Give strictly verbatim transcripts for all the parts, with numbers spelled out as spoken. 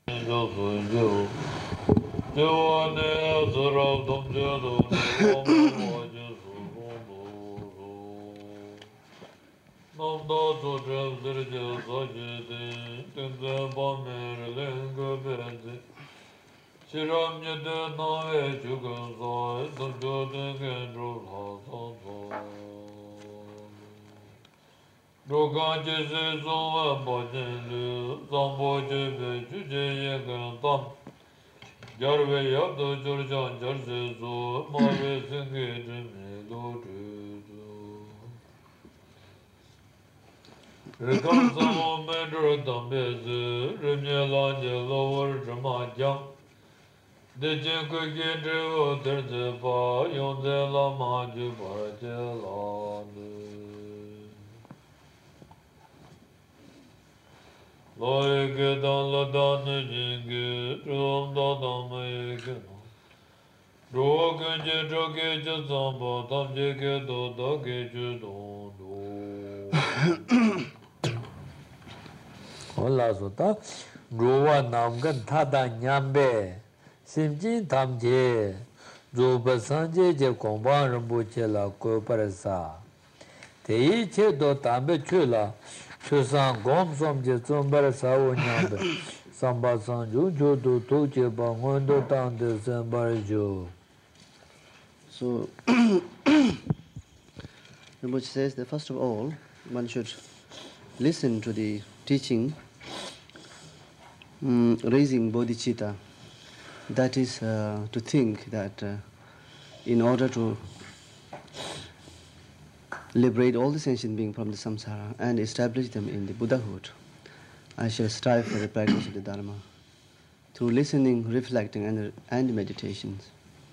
Hola sota rowa namgan thada nyambe simjin tamje roba sanje je komban rambu che la ko parasa te che do tambe chula chusan gom som je zombar sa wo nyambe samba sanju jo do to je ba ngondo tande sambar jo. So Rinpoche says that first of all one should listen to the teaching um, raising bodhicitta. That is uh, to think that uh, in order to liberate all the sentient beings from the samsara and establish them in the Buddhahood, I shall strive for the practice of the Dharma through listening, reflecting and, and meditations.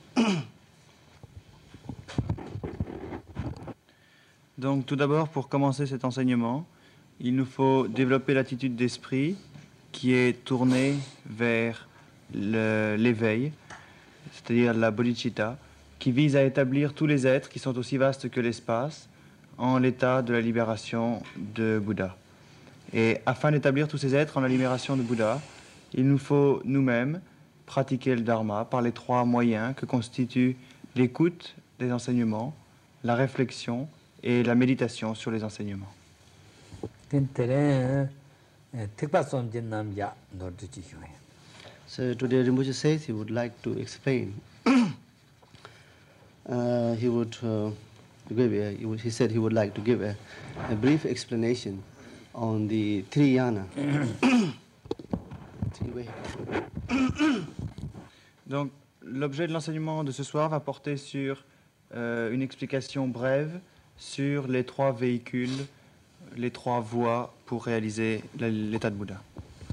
Donc tout d'abord, pour commencer cet enseignement, il nous faut développer l'attitude d'esprit qui est tournée vers le, l'éveil, c'est-à-dire la bodhicitta, qui vise à établir tous les êtres qui sont aussi vastes que l'espace en l'état de la libération de Bouddha. Et afin d'établir tous ces êtres en la libération de Bouddha, il nous faut nous-mêmes pratiquer le Dharma par les trois moyens que constituent l'écoute des enseignements, la réflexion et la méditation sur les enseignements. So today Rinpoche says he would like to explain. uh, he would uh, give a, he, would, he said he would like to give a, a brief explanation on the three yana. Donc l'objet de l'enseignement de ce soir va porter sur euh, une explication brève sur les trois véhicules, les trois voies pour réaliser l'état de Bouddha.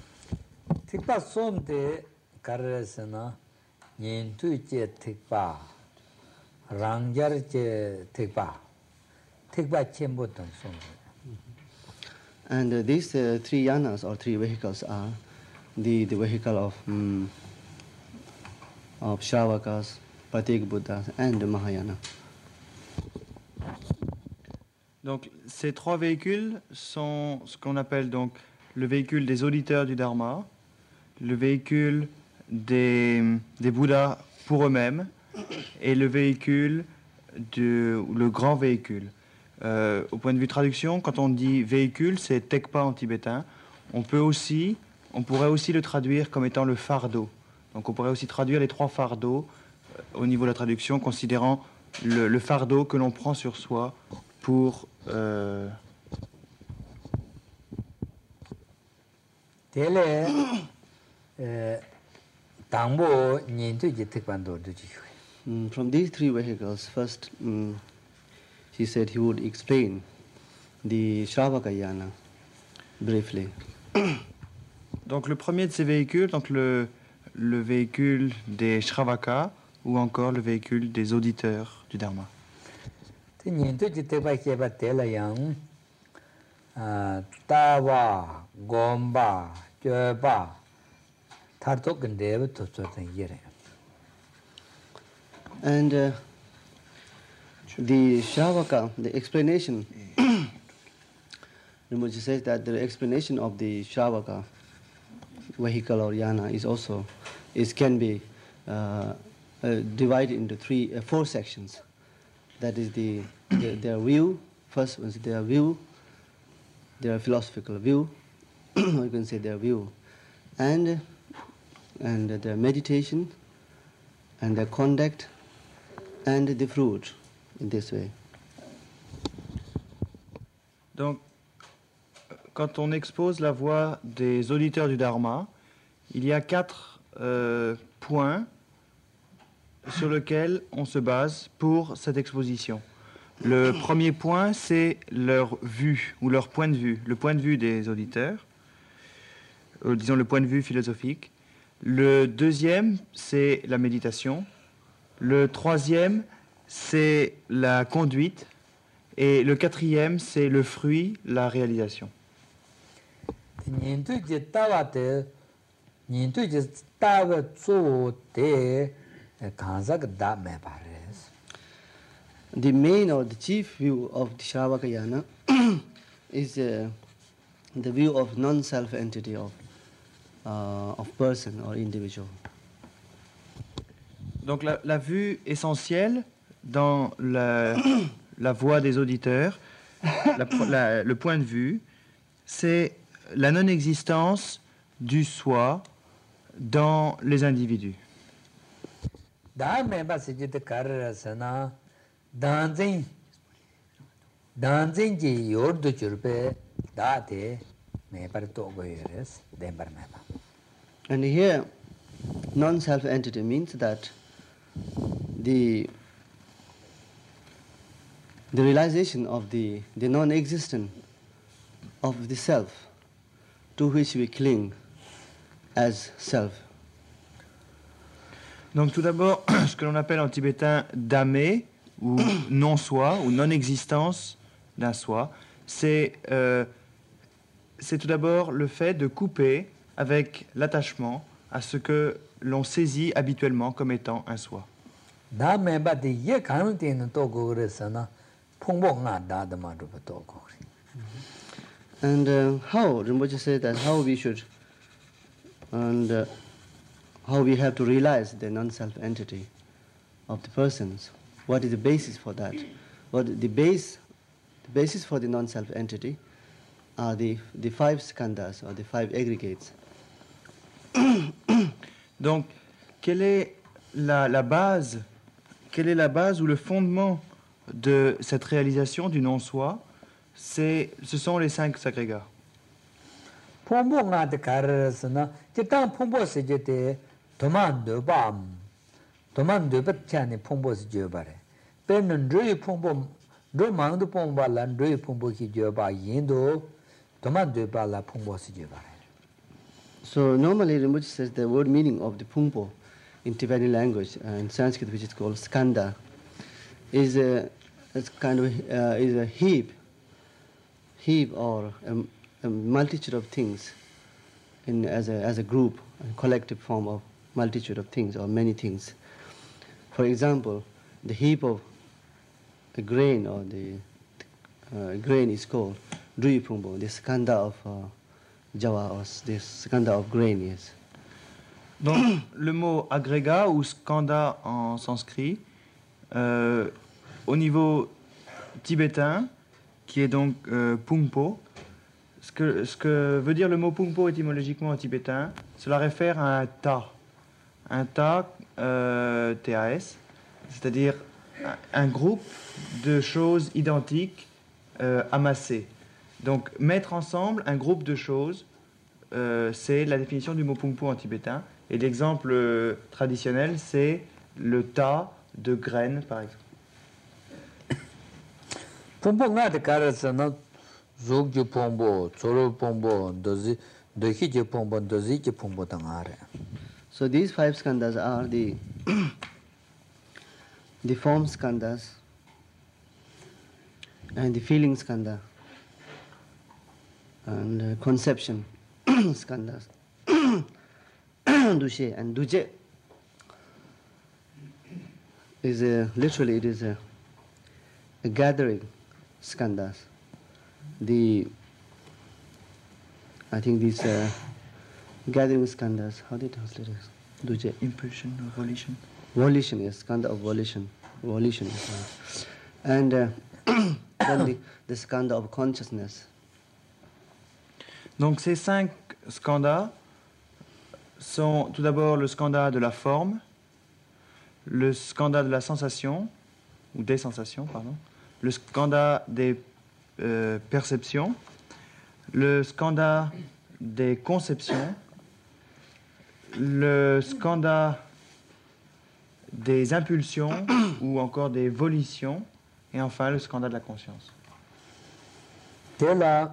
And uh, these uh, three yanas or three vehicles are the, the vehicle of, um, of Shravakas, Pratyeka Buddhas and the Mahayana. Donc, ces trois véhicules sont ce qu'on appelle donc le véhicule des auditeurs du Dharma, le véhicule des, des Bouddhas pour eux-mêmes et le véhicule, de, le grand véhicule. Euh, au point de vue traduction, quand on dit véhicule, c'est tekpa en tibétain. On peut aussi, on pourrait aussi le traduire comme étant le fardeau. Donc, on pourrait aussi traduire les trois fardeaux euh, au niveau de la traduction, considérant le, le fardeau que l'on prend sur soi pour euh... mm, from these three vehicles, first um, he said he would explain the Shravaka yana briefly. Donc le premier de ces véhicules, donc le, le véhicule des Shravaka ou encore le véhicule des auditeurs du Dharma. And uh, the Shravaka, the explanation, Rinpoche says that the explanation of the Shravaka vehicle or yana is also is can be uh, uh, divided into three, uh, four sections. That is the, the their view. First one is their view, their philosophical view, or you can say their view, and and their meditation, and their conduct, and the fruit. In this way. Donc, quand on expose la voix des auditeurs du Dharma, il y a quatre euh, points sur lesquels on se base pour cette exposition. Le premier point, c'est leur vue ou leur point de vue, le point de vue des auditeurs, euh, disons le point de vue philosophique. Le deuxième, c'est la méditation. Le troisième, c'est la conduite. Et le quatrième, c'est le fruit, la réalisation. The main or the chief view of the Shravakayana is uh, the view of non-self entity of, uh, of person or individual. Donc la, la vue essentielle dans la, la voix des auditeurs, la, la, le point de vue, c'est la non-existence du soi dans les individus. And here, non-self entity means that the the realization of the, the non-existence of the self to which we cling as self. Donc tout d'abord, ce que l'on appelle en tibétain dame, ou non-soi, ou non-existence d'un soi, c'est euh, c'est tout d'abord le fait de couper avec l'attachement à ce que l'on saisit habituellement comme étant un soi. And uh, how Rinpoche said that how we should and uh, how we have to realize the non-self entity of the persons. What is the basis for that? What the base, the basis for the non-self entity are the the five skandhas or the five aggregates. Donc, quelle est la, la base, quelle est la base ou le fondement de cette réalisation du non-soi? C'est, ce sont les cinq agrégats. So normally Rinpoche says the word meaning of the Pungpo in Tibetan language, uh, in Sanskrit which is called skanda, is a, is kind of uh, is a heap, heap or a, a multitude of things in as a as a group, a collective form of multitude of things or many things. For example, the heap of a grain or the uh, grain is called Drui Pungpo, the skanda of uh, Java or the skanda of grain, yes. Donc, le mot agrégat ou skanda en sanskrit, euh, au niveau tibétain, qui est donc euh, pungpo, ce que, ce que veut dire le mot pungpo étymologiquement en tibétain, cela réfère à un tas. Un tas, euh, T A S, c'est-à-dire un, un groupe de choses identiques euh, amassées. Donc, mettre ensemble un groupe de choses, euh, c'est la définition du mot pungpo en tibétain. Et l'exemple euh, traditionnel, c'est le tas de graines, par exemple. Pungpo nga de karasana zog ju pungpo, tsoro pungpo, dozi dohi ju pungpo, dozi ju pungpo tangare. So these five skandhas are the the form skandhas and the feeling skandha and uh, conception skandhas. Dushe and Duje is a, literally it is a, a gathering skandhas. The I think these uh, Gathering skandhas. How do you translate it? Duje. Impulsion or volition. Volition, yes, skandha of volition. Volition is right. And uh, then the, the skandha of consciousness. Donc ces cinq skandhas sont tout d'abord le skandha de la forme, le skandha de la sensation, ou des sensations, pardon, le skandha des euh, perceptions, le skandha des conceptions, le skandha des impulsions ou encore des volitions, et enfin le skandha de la conscience. Tela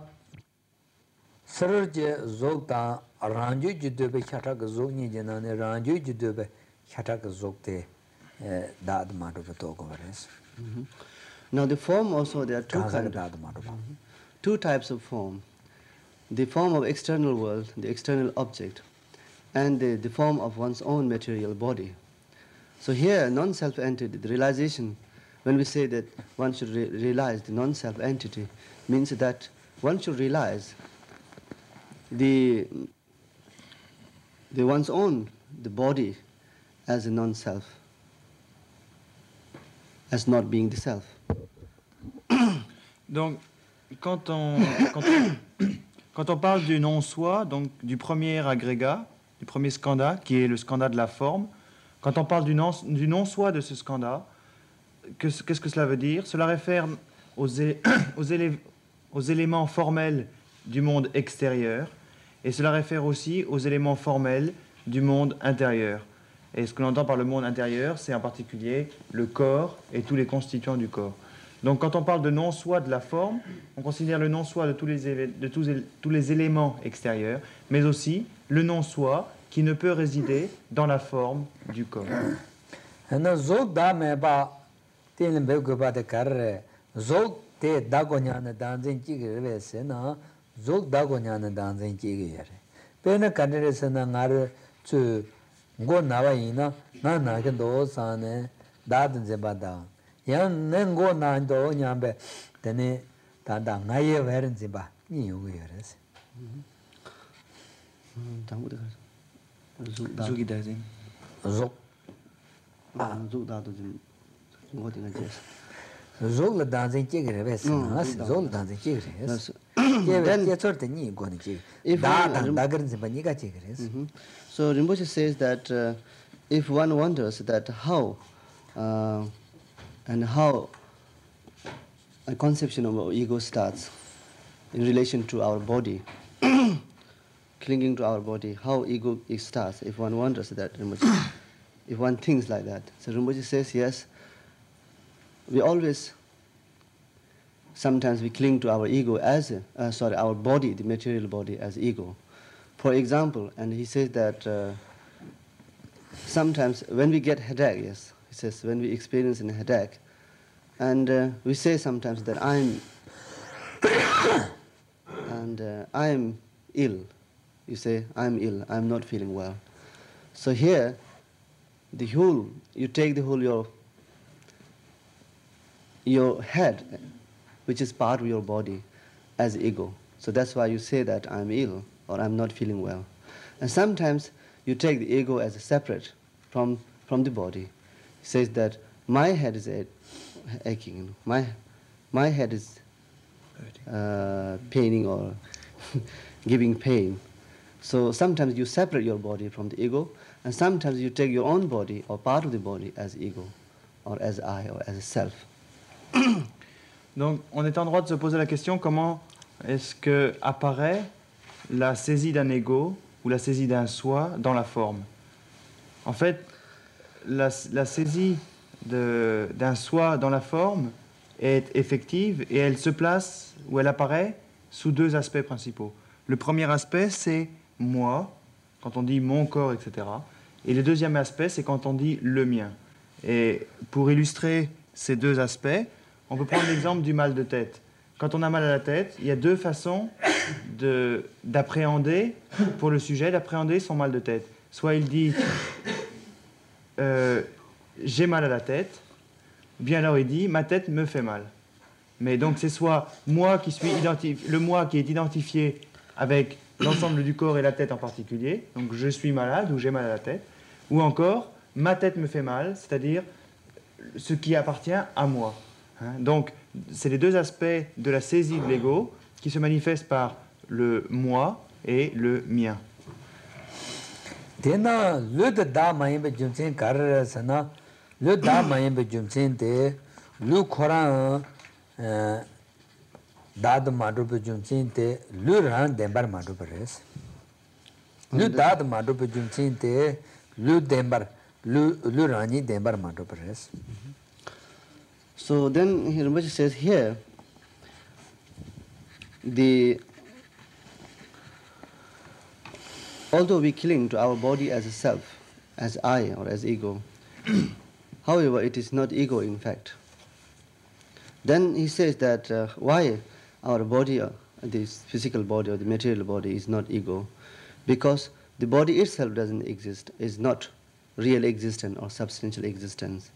sarje zogta ranju jidbe khatak zogni jenane ranju jidbe khatak zogte dad madu to gores. Now the form also, there are two kinds of, two types of form. The form of external world, the external object, and the, the form of one's own material body. So here, non-self entity, the realization, when we say that one should re realize the non-self entity, means that one should realize the, the one's own, the body, as a non-self, as not being the self. Donc, quand on, quand on, quand on parle du non-soi, donc du premier agrégat, du premier skandha, qui est le skandha de la forme, quand on parle du non-soi du non de ce skandha, qu'est-ce que cela veut dire? Cela réfère aux, é, aux, élé, aux éléments formels du monde extérieur, et cela réfère aussi aux éléments formels du monde intérieur. Et ce que l'on entend par le monde intérieur, c'est en particulier le corps et tous les constituants du corps. Donc quand on parle de non-soi de la forme, on considère le non-soi de, tous les, de tous, tous les éléments extérieurs, mais aussi le non-soi qui ne peut résider dans la forme du corps. Yang nengo nando nyambe tene tanda ngaye weren zimba ni yogo yeres. Zugi dazin. Zog. Ah, zog da do jim. Ngoti nga jes. Zog la danzin chigre bes na, zog danzin chigre. Then ye sorte ni goni chig. Da da dagar zimba ni ga chigre. So Rinpoche says that uh, if one wonders that how uh, and how a conception of our ego starts in relation to our body, clinging to our body, how ego it starts, if one wonders that, if one thinks like that. So Rinpoche says, yes, we always, sometimes we cling to our ego as, a, uh, sorry, our body, the material body as ego. For example, and he says that uh, sometimes when we get headache, yes, he says when we experience a headache, and uh, we say sometimes that I'm and uh, I'm ill. You say I'm ill. I'm not feeling well. So here, the whole you take the whole your your head, which is part of your body, as ego. So that's why you say that I'm ill or I'm not feeling well. And sometimes you take the ego as a separate from from the body. He says that my head is aching, you know. my my head is uh, paining or giving pain. So sometimes you separate your body from the ego, and sometimes you take your own body or part of the body as ego, or as I, or as a self. Donc, on est en droit de se poser la question, comment est-ce que apparaît la saisie d'un ego ou la saisie d'un soi dans la forme? En fait, la, la saisie d'un soi dans la forme est effective et elle se place ou elle apparaît sous deux aspects principaux. Le premier aspect, c'est moi, quand on dit mon corps, et cetera. Et le deuxième aspect, c'est quand on dit le mien. Et pour illustrer ces deux aspects, on peut prendre l'exemple du mal de tête. Quand on a mal à la tête, il y a deux façons d'appréhender, pour le sujet, d'appréhender son mal de tête. Soit il dit euh, j'ai mal à la tête, ou bien alors il dit ma tête me fait mal. Mais donc c'est soit moi qui suis identifié, le moi qui est identifié avec l'ensemble du corps et la tête en particulier, donc je suis malade ou j'ai mal à la tête, ou encore ma tête me fait mal, c'est-à-dire ce qui appartient à moi. Hein. Donc c'est les deux aspects de la saisie de l'ego qui se manifestent par le moi et le mien. Tena le da mayembe jumsen karra sana le da mayembe jumsen te lu khoran dad madrup jumsen te lu ran dembar madrup res lu dad madrup jumsen te lu dembar lu lu rani dembar madrup res. So then Rinpoche says here, the although we cling to our body as a self, as I or as ego, however, it is not ego in fact. Then he says that uh, why our body, uh, this physical body or the material body is not ego, because the body itself doesn't exist, is not real existence or substantial existence.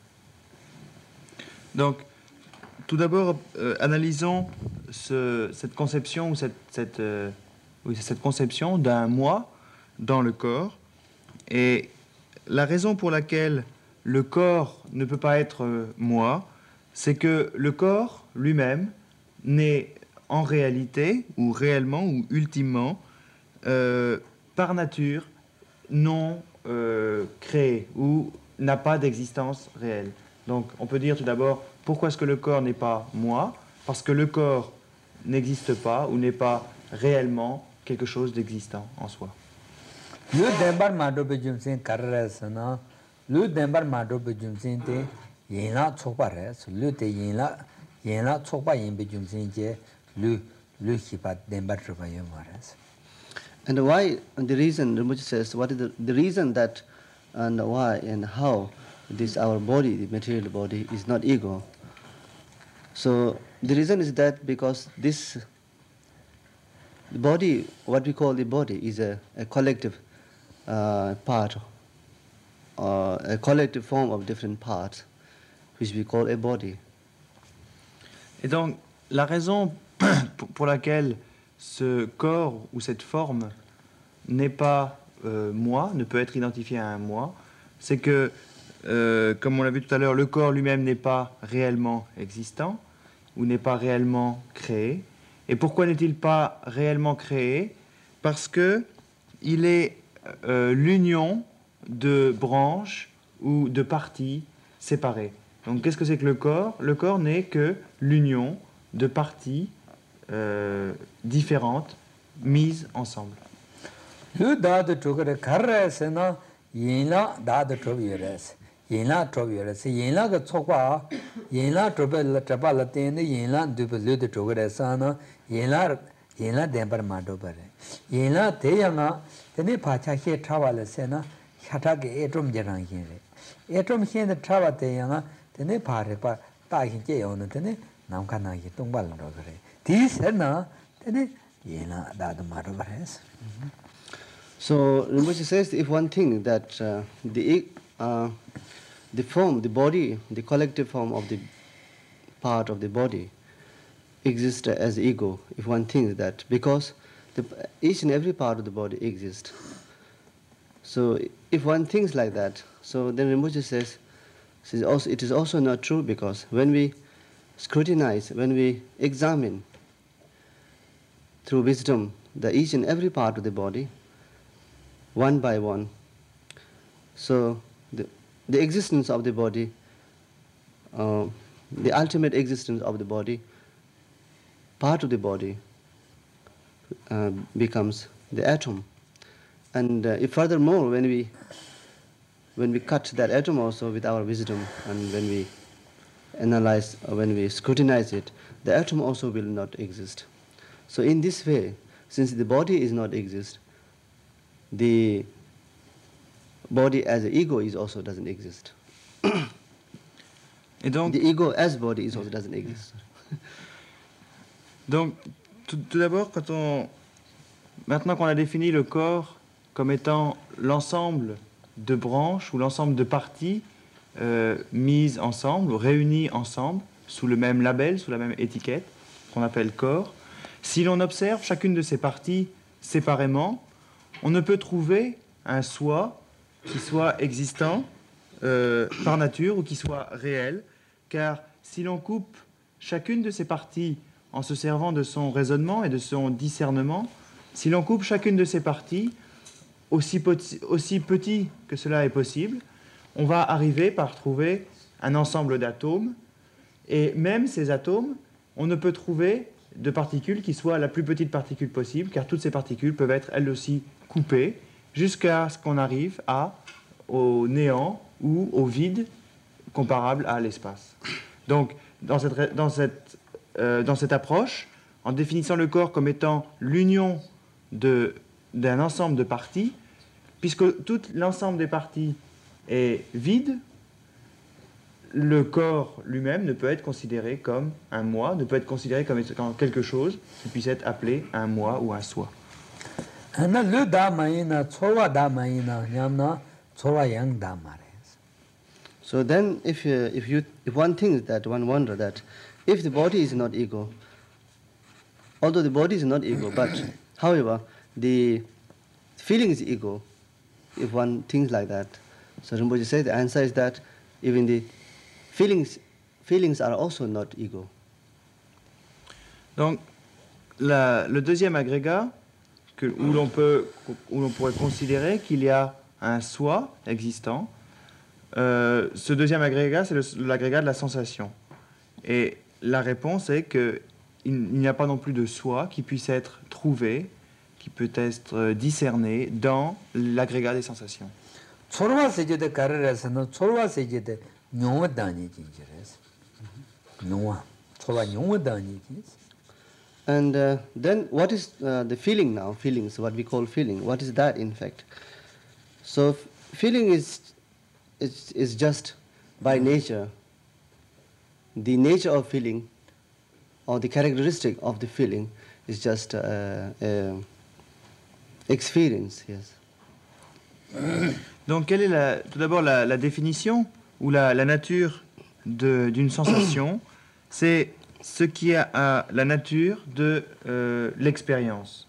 Donc, tout d'abord, euh, analysons ce, cette conception ou cette, cette, euh, oui, cette conception d'un moi dans le corps. Et la raison pour laquelle le corps ne peut pas être euh, moi, c'est que le corps lui-même n'est en réalité, ou réellement, ou ultimement, euh, par nature, non euh, créé, ou n'a pas d'existence réelle. Donc, on peut dire tout d'abord, pourquoi est-ce que le corps n'est pas moi? Parce que le corps n'existe pas ou n'est pas réellement quelque chose d'existant en soi. Le dembar madrup jumsen karra sana lu dembar madrup jumsen te yena chokpa res lu te yena yena chokpa yembe jumsen je lu lu hipa dembar trupa yemares. And why, and the reason, Rinpoche says, what is the, the reason that and why and how this our body, the material body, is not ego. So the reason is that because this the body, what we call the body, is a, a collective uh, part, uh, a collective form of different parts, which we call a body. Et donc, la raison pour laquelle ce corps ou cette forme n'est pas euh, moi, ne peut être identifié à un moi, c'est que, euh, comme on l'a vu tout à l'heure, le corps lui-même n'est pas réellement existant ou n'est pas réellement créé. Et pourquoi n'est-il pas réellement créé? Parce que il est euh, l'union de branches ou de parties séparées. Donc, qu'est-ce que c'est que le corps? Le corps n'est que l'union de parties euh, différentes mises ensemble. Le dad chokare karra sana yena dad trob yeres yena trob yeres yena ga chokpa yena trob la trapa la tene yena dub le de chokare sana yena yena dembar mado bare yena te yana tene pacha he trawa sana hata ge etrom jarang yin re etrom hin de trawa te yana tene pare pa ta hin je yon tene nam kana yi tongbal ro gare ti sana tene yena dad mado bare. So Rinpoche says, if one thinks that uh, the uh, the form, the body, the collective form of the part of the body exists as ego, if one thinks that, because the, each and every part of the body exists. So if one thinks like that, so then Rinpoche says, says also, it is also not true, because when we scrutinize, when we examine through wisdom the each and every part of the body, one by one, so the, the existence of the body, uh, the ultimate existence of the body, part of the body uh, becomes the atom. And uh, if furthermore, when we when we cut that atom also with our wisdom, and when we analyze, or when we scrutinize it, the atom also will not exist. So in this way, since the body is not exist, the body as an ego is also doesn't exist. Et donc, the ego as body is also doesn't exist. donc tout, tout d'abord, quand on, maintenant qu'on a défini le corps comme étant l'ensemble de branches ou l'ensemble de parties euh, mises ensemble, ou réunies ensemble, sous le même label, sous la même étiquette, qu'on appelle corps, si l'on observe chacune de ces parties séparément, on ne peut trouver un soi qui soit existant euh, par nature ou qui soit réel, car si l'on coupe chacune de ces parties en se servant de son raisonnement et de son discernement, si l'on coupe chacune de ces parties, aussi, petit, aussi petit que cela est possible, on va arriver par trouver un ensemble d'atomes, et même ces atomes, on ne peut trouver de particules qui soient la plus petite particule possible, car toutes ces particules peuvent être elles aussi coupées, jusqu'à ce qu'on arrive à, au néant ou au vide comparable à l'espace. Donc, dans cette, dans, cette, euh, dans cette approche, en définissant le corps comme étant l'union de, d'un ensemble de parties, puisque tout l'ensemble des parties est vide, le corps lui-même ne peut être considéré comme un moi, ne peut être considéré comme quelque chose qui puisse être appelé un moi ou un soi. So then, if uh, if you if one thinks that one wonder that if the body is not ego, although the body is not ego, but however the feeling is ego. If one thinks like that, so Rinpoche says the answer is that even the feelings feelings are also not ego. Donc, la, le deuxième agrégat que, où l'on peut où l'on pourrait considérer qu'il y a un soi existant. Euh, ce deuxième agrégat, c'est le, l'agrégat de la sensation. Et la réponse est qu'il il n'y a pas non plus de soi qui puisse être trouvé, qui peut être discerné dans l'agrégat des sensations. And uh, then what is uh, the feeling now? Feelings, what we call feeling. What is that in fact? So f- feeling is It's, it's just by nature, the nature of feeling or the characteristic of the feeling is just uh, uh, experience, yes. Donc, quelle est la, tout d'abord la, la définition ou la, la nature de, d'une sensation? C'est ce qui a, a la nature de euh, l'expérience.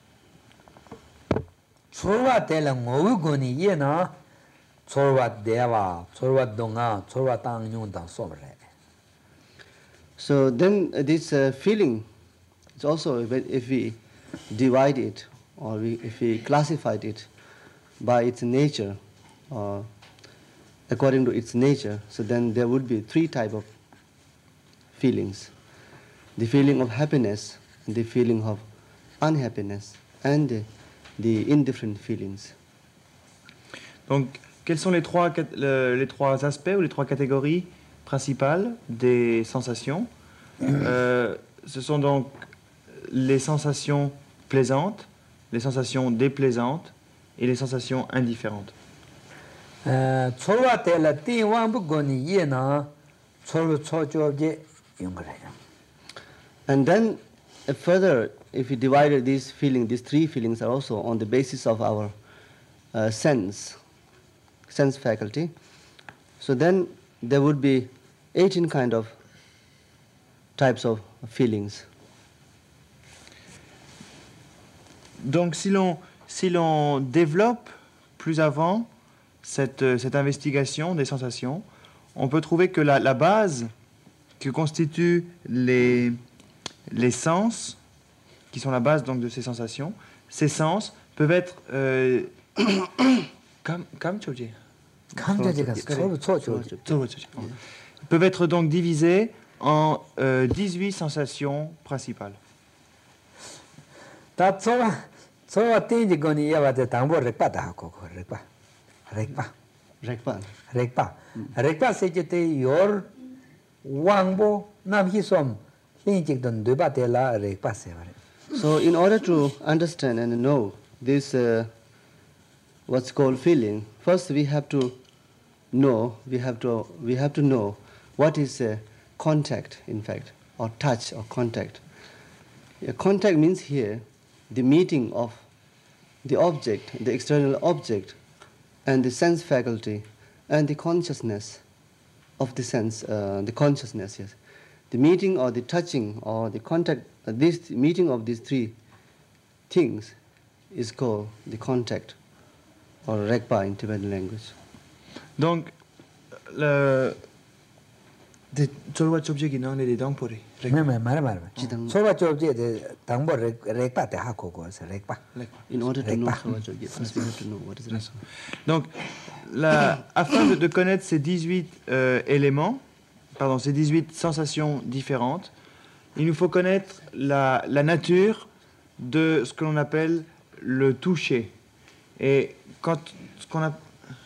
So then uh, this uh, feeling is also, if we divide it or we, if we classified it by its nature or according to its nature, so then there would be three types of feelings. The feeling of happiness, the feeling of unhappiness, and the, the indifferent feelings. Donc, quels sont les trois, les trois aspects ou les trois catégories principales des sensations? euh, Ce sont donc les sensations plaisantes, les sensations déplaisantes et les sensations indifférentes. And then uh, further, if we divided these feelings, these three feelings are also on the basis of our uh, sense. sense faculty. So then there would be eighteen kind of types of feelings. Donc si l'on si l'on développe plus avant cette, cette investigation des sensations, on peut trouver que la, la base que constituent les, les sens, qui sont la base donc de ces sensations, ces sens peuvent être euh, Comme, comme peuvent être donc divisés en euh, dix-huit sensations principales. So in order to understand and know this uh, what's called feeling, first we have to know, we have to, we have to know what is uh, contact, in fact, or touch or contact. Yeah, contact means here the meeting of the object, the external object, and the sense faculty, and the consciousness of the sense, uh, the consciousness, yes. The meeting or the touching or the contact, uh, this meeting of these three things is called the contact, or Regpa in Tibetan language. Donc, le... De Cholwa Chobje qui n'en est des dents pour les. Mais mais mara mara. Chidang- Soba chobje de tangbo rekpa te ha ko ko se rekpa. In order to know Regpa. Soba Chobje, first we have to know what is Regpa. Donc, la- afin de, de connaître ces dix-huit euh, éléments, pardon, ces dix-huit sensations différentes, il nous faut connaître la, la nature de ce que l'on appelle le toucher. Et quand ce qu'on a-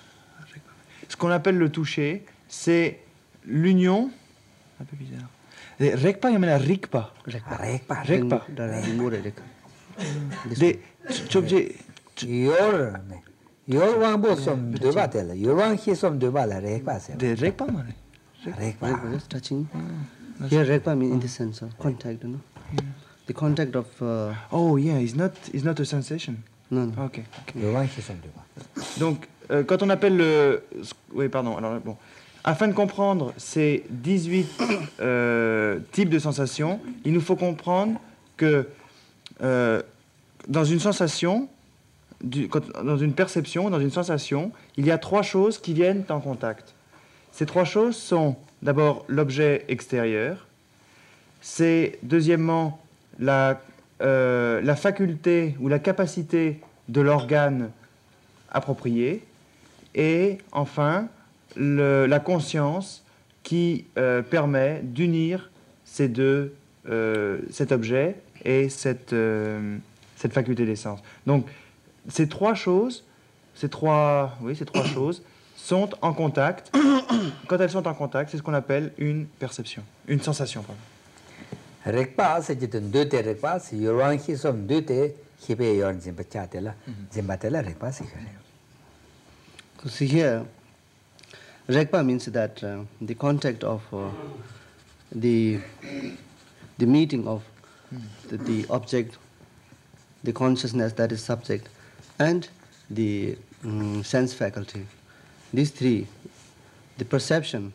ce qu'on appelle le toucher, c'est l'union. Un peu bizarre. Et Regpa, il y a Rigpa. Regpa. Rekpa. Regpa. There are more Regpa. This Des Chobje. Yor me. Yor wang bo som de ba te la. Yor wang hi som de ba la rekpa se. Des Regpa, man. Rekpa. Regpa, just touching. Here Regpa means in the sense of contact, you know. The contact of, uh, Oh, yeah, it's not, it's not a sensation. no, no. Ok. Yor wang hi som de ba. Donc, euh, quand on appelle le... Oui, pardon. Alors, bon. Afin de comprendre ces dix-huit euh, types de sensations, il nous faut comprendre que euh, dans une sensation, du- quand- dans une perception, dans une sensation, il y a trois choses qui viennent en contact. Ces trois choses sont d'abord l'objet extérieur, c'est deuxièmement la, euh, la faculté ou la capacité de l'organe approprié, et enfin le- la conscience qui euh, permet d'unir ces deux, euh, cet objet et cette, euh, cette faculté d'essence. Donc ces trois choses, ces trois, oui, ces trois choses sont en contact. Quand elles sont en contact, c'est ce qu'on appelle une perception, une sensation. Pardon. Rekpa se jitun de te rekpa se yor wang hi som de te hi pe yor jimba cha te la. Jimba te la rekpa se kare. So see here, Regpa means that uh, the contact of uh, the the meeting of the, the object, the consciousness that is subject, and the um, sense faculty. These three, the perception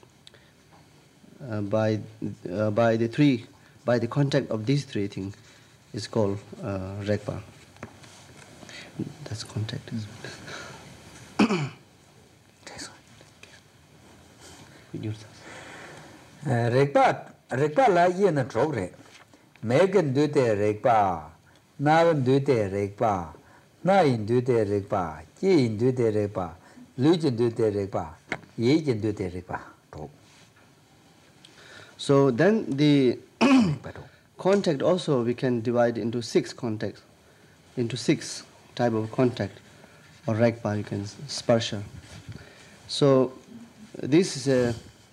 uh, by uh, by the three, by the contact of these three things, is called uh, Regpa. That's contact. With yourself. Rekpa rekpa la ye na trog re. Megan de te rekpa. Navan de te rekpa. Na in de te rekpa. Ji in de te rekpa. Lu jin de te rekpa. Ye jin de te rekpa. Trog. So then the Rekpa trog. contact also we can divide into six contacts, into six type of contact, or Regpa you can s- sparsha. So this is a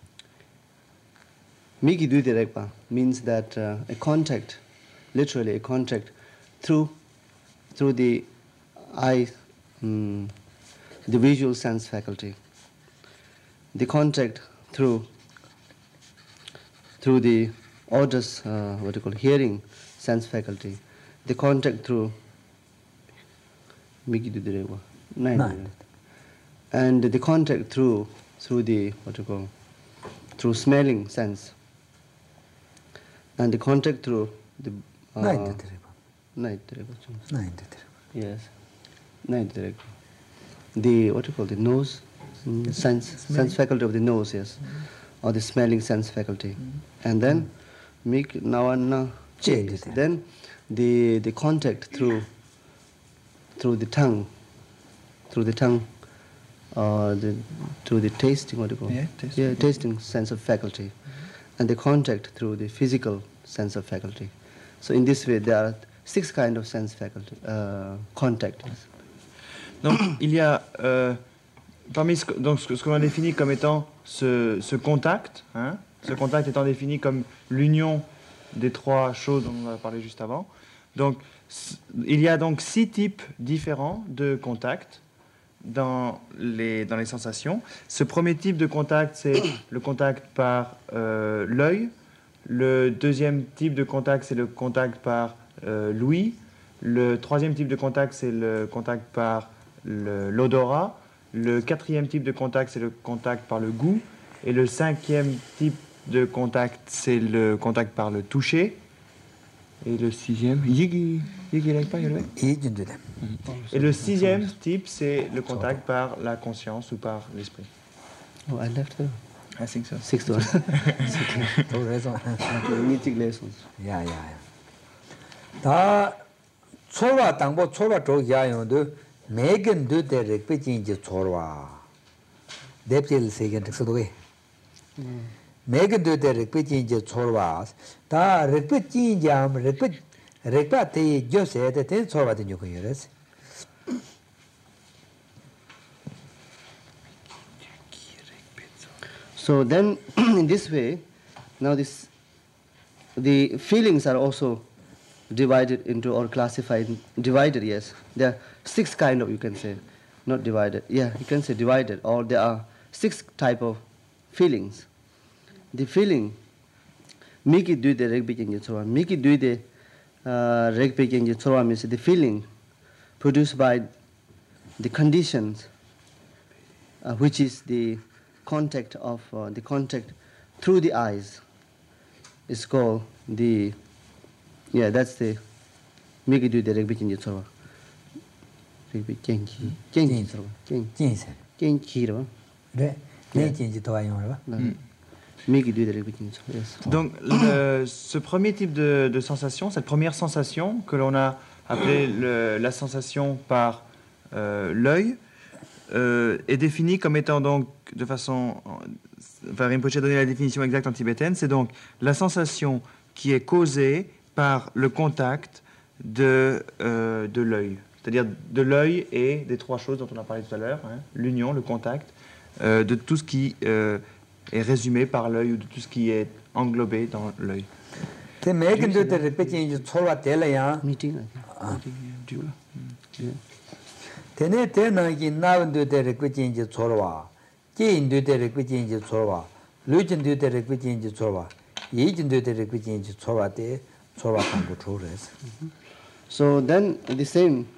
Miki Dviti Regpa means that uh, a contact, literally a contact through through the eye, mm, the visual sense faculty. The contact through through the orders, uh, what you call hearing sense faculty. The contact through Miki Dviti Regpa. Nine. Nine. And the contact through through the what you call through smelling sense, and the contact through the uh, Nine de te rekpa. night direction. Nine de te rekpa. Yes, night direction. The what you call the nose mm, sense sense faculty of the nose, yes, or the smelling sense faculty, and then make navanna change. Change. Then the the contact through through the tongue, through the tongue. Uh, the, through the tasting, what do you call it? Yeah, tasting. Yeah, tasting sense of faculty, and the contact through the physical sense of faculty. So in this way, there are six kind of sense faculty uh, contact. Donc, il y a, euh, parmi ce, que- donc, ce que- ce qu'on a défini comme étant ce, ce contact, hein, ce contact étant défini comme l'union des trois choses dont on a parlé juste avant. Donc, s- il y a donc six types différents de contacts dans les, dans les sensations. Ce premier type de contact, c'est le contact par euh, l'œil. Le deuxième type de contact, c'est le contact par euh, l'ouïe. Le troisième type de contact, c'est le contact par le- l'odorat. Le quatrième type de contact, c'est le contact par le goût. Et le cinquième type de contact, c'est le contact par le toucher. Et le sixième, Yigi, Et le sixième type, c'est le contact par la conscience ou par l'esprit. Oh, I left her. I think so. Sixth one. Mythic lessons. Yeah, yeah, yeah. 다 초와 당보 초와 조야용도 매근도 되게 베진지 초와 냅질 세겐 특수도에 매근도 되게 베진지 초와 다 렉베진지 암 렉베 렉바테 조세데 된 초와도 요거여스 So then, in this way, now this, the feelings are also divided into or classified, divided, yes. There are six kind of, you can say, not divided. Yeah, you can say divided, or there are six type of feelings. The feeling, Miki Duide Regbik Yitsura. Miki Duide Regbik Yitsura means the feeling produced by the conditions, uh, which is the contact of uh, the contact through the eyes is called the yeah that's the Miki do the Regbik Yitsura. Regbik Genji Genji Yitsura Genji Genji Yitsura. 네, 네 진지 더 와요, Miki do the Regbik Yitsura. Yes. Donc le, ce premier type de, de sensation, cette première sensation que l'on a appelée le, la sensation par euh, l'œil, euh, est définie comme étant donc de façon, enfin Rinpoche a donné la définition exacte en tibétaine, c'est donc la sensation qui est causée par le contact de, euh, de l'œil, c'est-à-dire de l'œil et des trois choses dont on a parlé tout à l'heure, hein, l'union, le contact, euh, de tout ce qui euh, est résumé par l'œil ou de tout ce qui est englobé dans l'œil. Meeting. Tene tena ki nawan do tere kuchin ji chorwa, jin do tere kuchin ji chorwa, lujin do tere kuchin ji chorwa, yijin do tere kuchin ji chorwa te chorwa tangbo chores. So then the same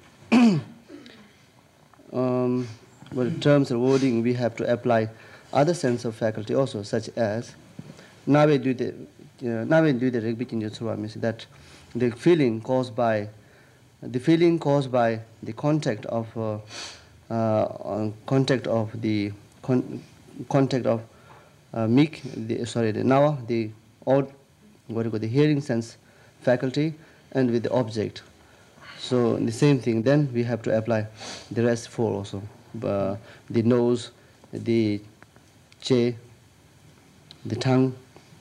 um, well, terms or wording we have to apply other sense of faculty also, such as Nawe do the Nawe do the Regbik Yitsura means that the feeling caused by the feeling caused by the contact of uh, uh, contact of the con contact of uh, Mik, the, sorry, the Nawa, the odd, what do you call the hearing sense faculty, and with the object. So the same thing. Then we have to apply the rest four also: uh, the nose, the che, the tongue,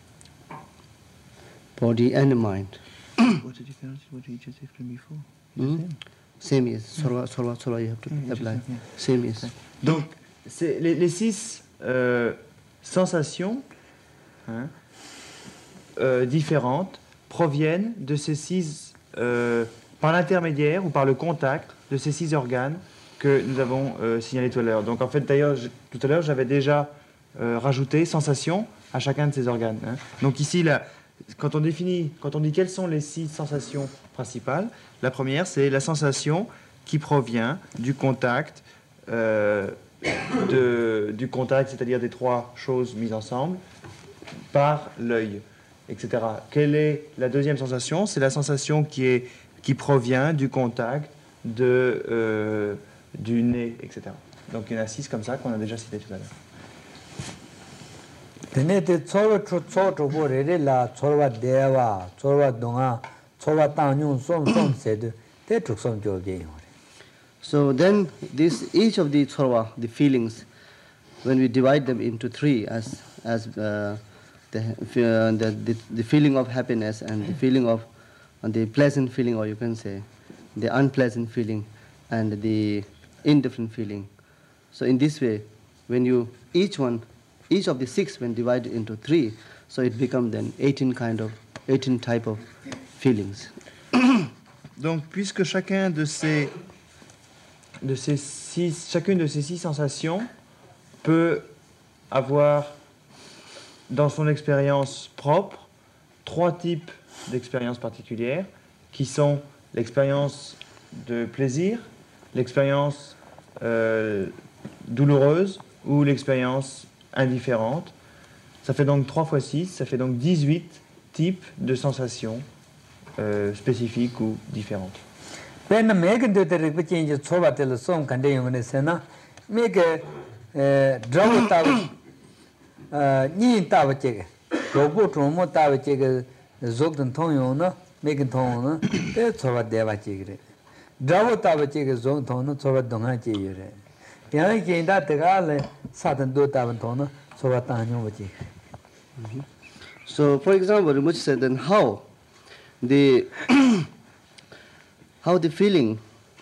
body, and the mind. What's the difference? What did you just explain before? Mm? Same is sorwa sorwa sorwa you have to Yeah, apply. yeah. Same is. Donc, c'est les, les six euh, sensations hein, euh, différentes proviennent de ces six, euh, par l'intermédiaire ou par le contact de ces six organes que nous avons euh, signalés tout à l'heure. Donc, en fait, d'ailleurs, je- tout à l'heure, j'avais déjà euh, rajouté sensation à chacun de ces organes. hein. Donc, ici, là, quand on définit, quand on dit quelles sont les six sensations principales, la première, c'est la sensation qui provient du contact, euh, de, du contact, c'est-à-dire des trois choses mises ensemble, par l'œil, et cetera. Quelle est la deuxième sensation? C'est la sensation qui, est, qui provient du contact de, euh, du nez, et cetera. Donc il y en a six comme ça qu'on a déjà cité tout à l'heure. Tene te chorwa chu cho chu bo re re la chorwa dewa, chorwa donga, chorwa tangyung som som sedu, te chuk som jo ge yore. So then, this each of the sorwa, the feelings, when we divide them into three, as as uh, the, uh, the the the feeling of happiness and the feeling of and the pleasant feeling, or you can say the unpleasant feeling and the indifferent feeling. So in this way, when you each one, each of the six, when divided into three, so it becomes then eighteen kind of eighteen type of feelings. Donc, puisque chacun de ces, de ces six, chacune de ces six sensations peut avoir dans son expérience propre trois types d'expériences particulières qui sont l'expérience de plaisir, l'expérience euh, douloureuse ou l'expérience indifférente. Ça fait donc trois fois six, ça fait donc dix-huit types de sensations euh, spécifiques ou différentes. When make into the change Soba tell song continuing in Sena, make a draw tower, Yin Tower Check, Robot Romo Tower Check, Zog and Tono, making Tono, that's what they were checked. Draw Tower Check is Zog Tono, Soba Donhachi. Yang came that the gale, Satan do Tavantono, so what I. So, for example, Rinpoche said, then how the how the feeling,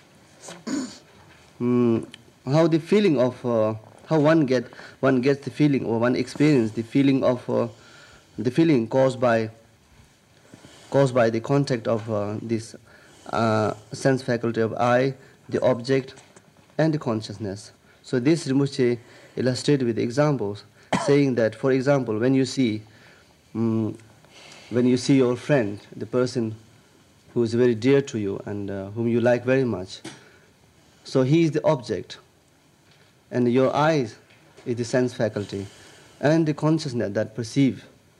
um, how the feeling of uh, how one get one gets the feeling or one experience the feeling of uh, the feeling caused by caused by the contact of uh, this uh, sense faculty of I, the object, and the consciousness. So this Rinpoche illustrated with examples, saying that, for example, when you see um, when you see your friend, the person who is very dear to you and uh, whom you like very much, so he is the object, and your eyes is the sense faculty, and the consciousness that perceive.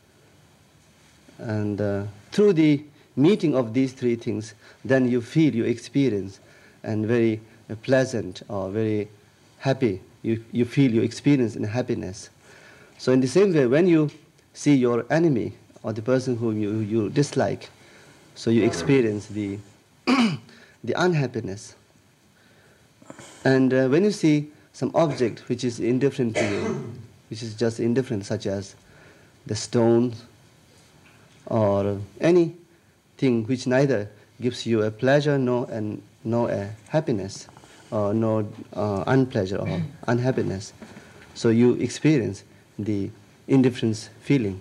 And uh, through the meeting of these three things, then you feel, you experience, and very uh, pleasant or very happy, you, you feel, you experience in happiness. So in the same way, when you see your enemy or the person whom you, you dislike, so you experience the, the unhappiness. And uh, when you see some object which is indifferent to you, which is just indifferent, such as the stones or anything which neither gives you a pleasure nor, and, nor a happiness, or nor uh, unpleasure or unhappiness, so you experience the indifference feeling.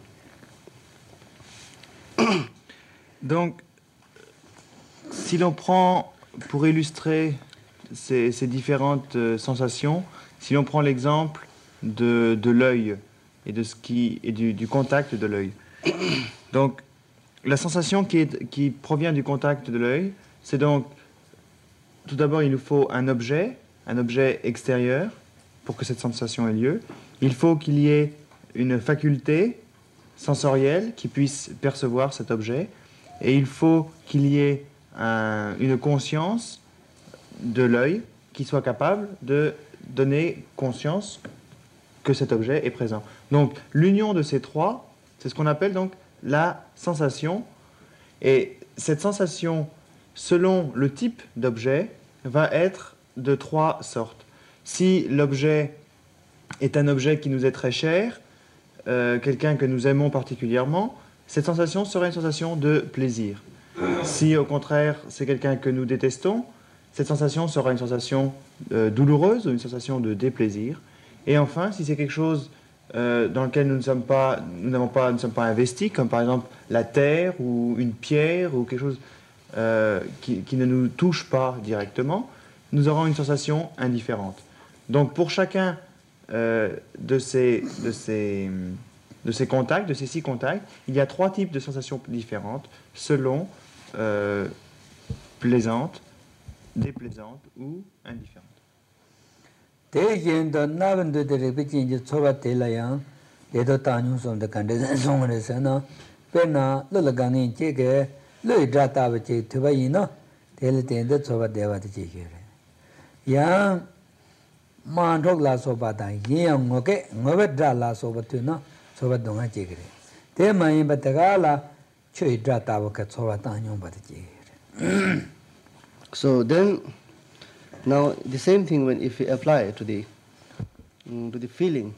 Donc, si l'on prend, pour illustrer ces, ces différentes euh, sensations, si l'on prend l'exemple de, de l'œil et, de ce qui, et du, du contact de l'œil. Donc, la sensation qui, est, qui provient du contact de l'œil, c'est donc, tout d'abord, il nous faut un objet, un objet extérieur, pour que cette sensation ait lieu. Il faut qu'il y ait une faculté sensorielle qui puisse percevoir cet objet, et il faut qu'il y ait un, une conscience de l'œil qui soit capable de donner conscience que cet objet est présent. Donc l'union de ces trois, c'est ce qu'on appelle donc la sensation, et cette sensation, selon le type d'objet, va être de trois sortes. Si l'objet est un objet qui nous est très cher, euh, quelqu'un que nous aimons particulièrement, cette sensation sera une sensation de plaisir. Si au contraire c'est quelqu'un que nous détestons, cette sensation sera une sensation euh, douloureuse, une sensation de déplaisir. Et enfin, si c'est quelque chose euh, dans lequel nous ne sommes pas, nous n'avons pas, nous ne sommes pas investis, comme par exemple la terre ou une pierre ou quelque chose euh, qui, qui ne nous touche pas directement, nous aurons une sensation indifférente. Donc pour chacun euh, de, ces, de, ces, de ces contacts, de ces six contacts, il y a trois types de sensations différentes selon euh, plaisante, déplaisante ou indifférente. Yang mandok la soba da yin ngoke ngobe dra la soba tu no soba donga jigre te mayin bataga la chui dra ta wa ka soba ta nyong ba jigre. So then now the same thing when if we apply to the um, to the feeling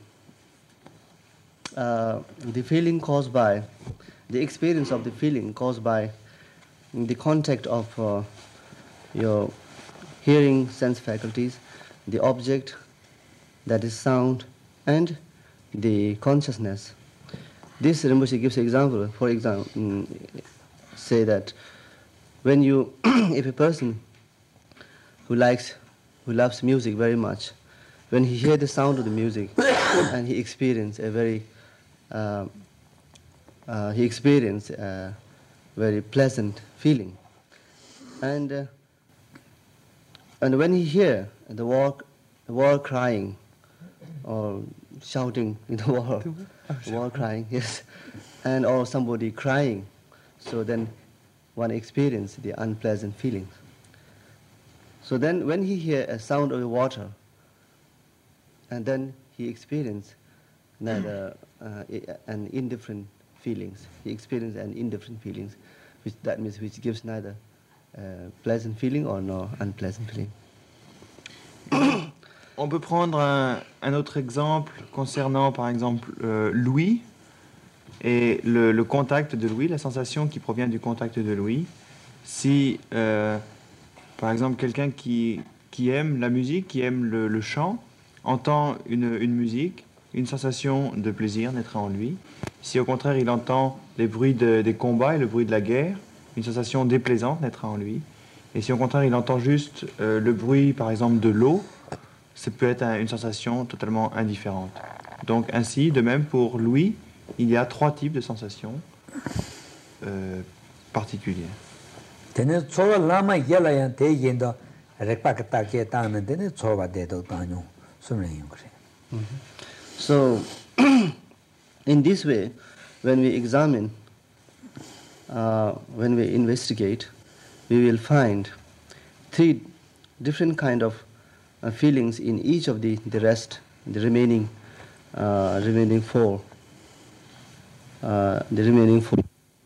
uh, the feeling caused by the experience of the feeling caused by the contact of uh, your hearing sense faculties, the object, that is sound, and the consciousness. This Rinpoche gives an example. For example, um, say that when you, if a person who likes, who loves music very much, when he hears the sound of the music, and he experiences a very, uh, uh, he experiences a very pleasant feeling, and. Uh, And when he hears the war, the war crying, or shouting in the war, war crying, yes, and or somebody crying, so then one experiences the unpleasant feelings. So then when he hear a sound of water, and then he experience neither uh, an indifferent feelings. He experience an indifferent feelings, which that means which gives neither uh, pleasant feeling or no unpleasant feeling. On peut prendre un, un autre exemple concernant par exemple euh, l'ouïe et le, le contact de l'ouïe, la sensation qui provient du contact de l'ouïe. Si euh, par exemple quelqu'un qui, qui aime la musique, qui aime le, le chant, entend une, une musique, une sensation de plaisir naîtra en lui. Si au contraire il entend les bruits de, des combats et le bruit de la guerre, une sensation déplaisante naîtra en lui. Et si au contraire il entend juste euh, le bruit par exemple de l'eau, ça peut être un, une sensation totalement indifférente. Donc ainsi, de même pour l'ouïe, il y a trois types de sensations euh, particulières. Mm-hmm. So, in this way, when we examine, uh, when we investigate, we will find three different kind of uh, feelings in each of the, the rest, the remaining, uh, remaining four, uh, the remaining four.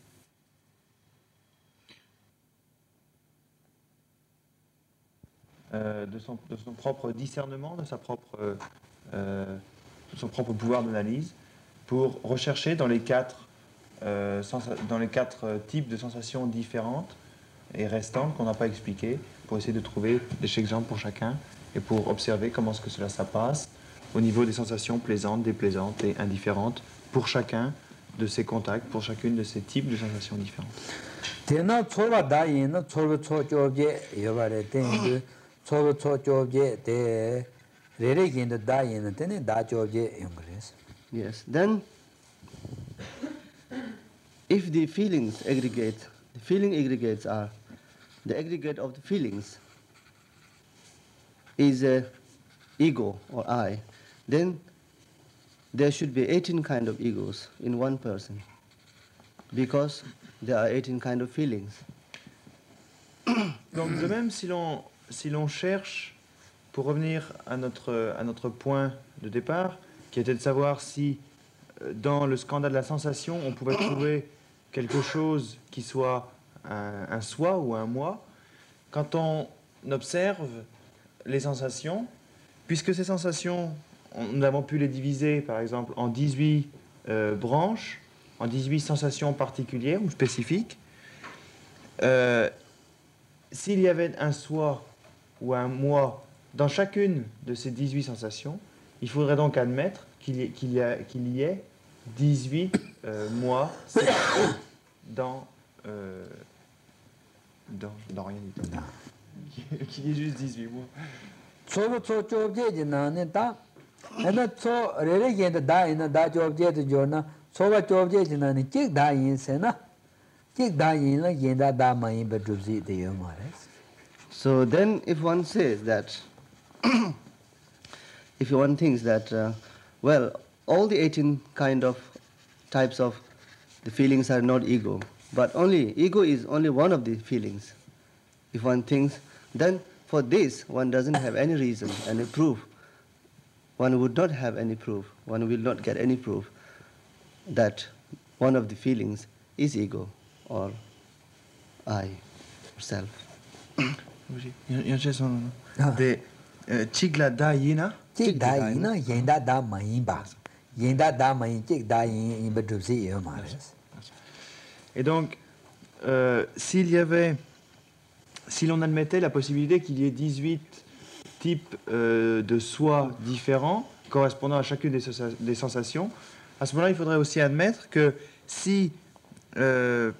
Euh, de, son, de son propre discernement, de sa propre, euh, de son propre pouvoir d'analyse, pour rechercher dans les quatre, euh, dans les quatre types de sensations différentes et restantes qu'on n'a pas expliquées, pour essayer de trouver des exemples pour chacun et pour observer comment est-ce que cela ça passe au niveau des sensations plaisantes, déplaisantes et indifférentes pour chacun de ces contacts, pour chacune de ces types de sensations différentes. Yes, then if the feelings aggregate, the feeling aggregates are, the aggregate of the feelings is a ego or I, then there should be eighteen kind of egos in one person, because there are eighteen kind of feelings. Donc de même, si l'on si l'on cherche, pour revenir à notre, à notre point de départ, qui était de savoir si dans le scandale de la sensation, on pouvait trouver quelque chose qui soit un, un soi ou un moi, quand on observe les sensations, puisque ces sensations, on, nous avons pu les diviser par exemple en dix-huit euh, branches, en dix-huit sensations particulières ou spécifiques, euh, s'il y avait un soi ou un moi dans chacune de ces dix-huit sensations, il faudrait donc admettre qu'il y, qu'il y, a, qu'il y ait dix-huit euh, moi dans, euh, dans, dans rien du tout. Qu'il y ait juste dix-huit mois. So then if one says that, if one thinks that, uh, well, all the eighteen kind of types of the feelings are not ego, but only ego is only one of the feelings. If one thinks, then for this one doesn't have any reason, any proof. One would not have any proof. One will not get any proof that one of the feelings is ego or I, or self. De Chigla Da Yina. Et donc, euh, s'il y avait, si l'on admettait la possibilité qu'il y ait dix-huit types euh, de soi différents, correspondant à chacune des, des sensations, à ce moment-là, il faudrait aussi admettre que si, euh,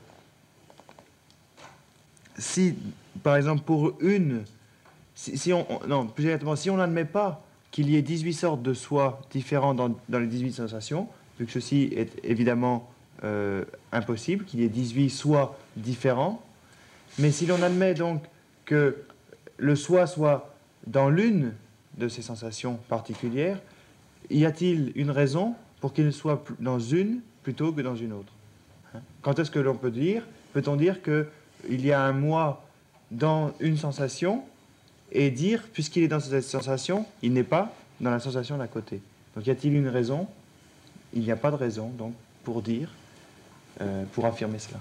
si par exemple, pour une, si, si on, non, plus exactement, si on n'admet pas qu'il y ait dix-huit sortes de soi différents dans, dans les dix-huit sensations, vu que ceci est évidemment euh, impossible, qu'il y ait dix-huit soi différents, mais si l'on admet donc que le soi soit dans l'une de ces sensations particulières, y a-t-il une raison pour qu'il soit dans une plutôt que dans une autre? Quand est-ce que l'on peut dire, peut-on dire qu'il y a un moi dans une sensation et dire, puisqu'il est dans cette sensation, il n'est pas dans la sensation d'à côté. Donc y a-t-il une raison? Il n'y a pas de raison, donc, pour dire, euh, pour affirmer cela.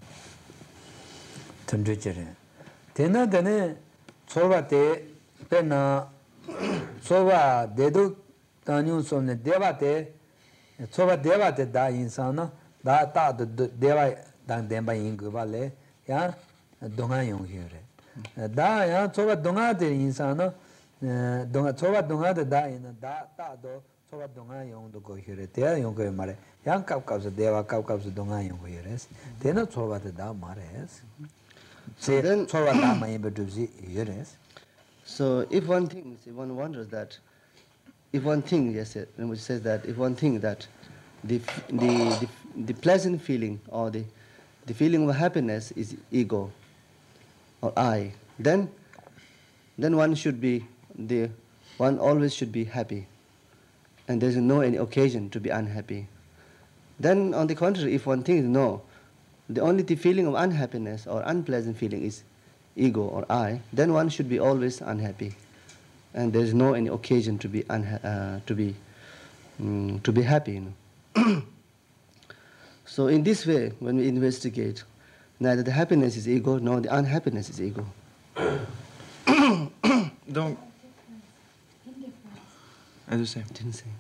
Da ya choba donga de insana donga choba donga de da ina da ta do choba donga yong do go hire te yong go mare yang kap kap se deva kap kap se donga yong go hires te na choba de da mare es se choba da ma yebe du zi hires. So if one thinks, if one wonders that, if one thinks, yes, which says that if one thinks that the the the, the pleasant feeling or the the feeling of happiness is ego or I, then then one should be the one always should be happy, and there is no any occasion to be unhappy. Then on the contrary, if one thinks no, the only the feeling of unhappiness or unpleasant feeling is ego or I, then one should be always unhappy, and there is no any occasion to be unha- uh, to be um, to be happy. You know? So in this way, when we investigate, neither the happiness is ego nor the unhappiness is ego. Donc, ah, je sais. Didn't say.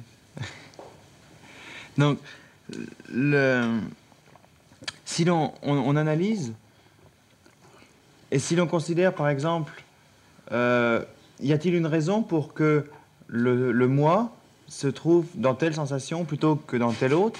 Donc, le, si l'on on, on analyse, et si l'on considère par exemple, euh, y a-t-il une raison pour que le, le moi se trouve dans telle sensation plutôt que dans telle autre,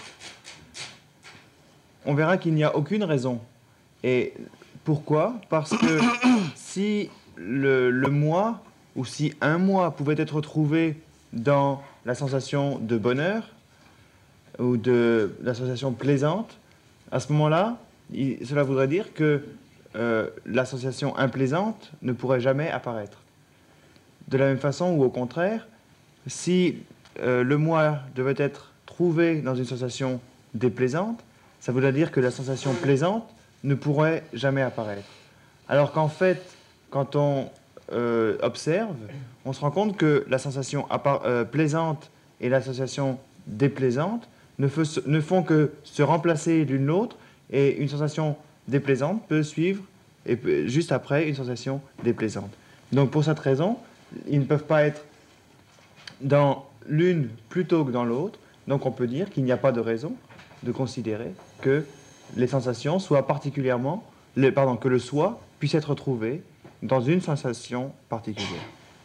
on verra qu'il n'y a aucune raison. Et pourquoi? Parce que si le, le moi, ou si un moi pouvait être trouvé dans la sensation de bonheur, ou de la sensation plaisante, à ce moment-là, il, cela voudrait dire que euh, la sensation implaisante ne pourrait jamais apparaître. De la même façon, ou au contraire, si euh, le moi devait être trouvé dans une sensation déplaisante, ça voudrait dire que la sensation plaisante ne pourrait jamais apparaître. Alors qu'en fait, quand on euh, observe, on se rend compte que la sensation euh, plaisante et la sensation déplaisante ne, fe- ne font que se remplacer l'une l'autre, et une sensation déplaisante peut suivre et peut, juste après une sensation déplaisante. Donc pour cette raison, ils ne peuvent pas être dans l'une plutôt que dans l'autre. Donc on peut dire qu'il n'y a pas de raison de considérer que les sensations soient particulièrement, le, pardon, que le soi puisse être trouvé dans une sensation particulière.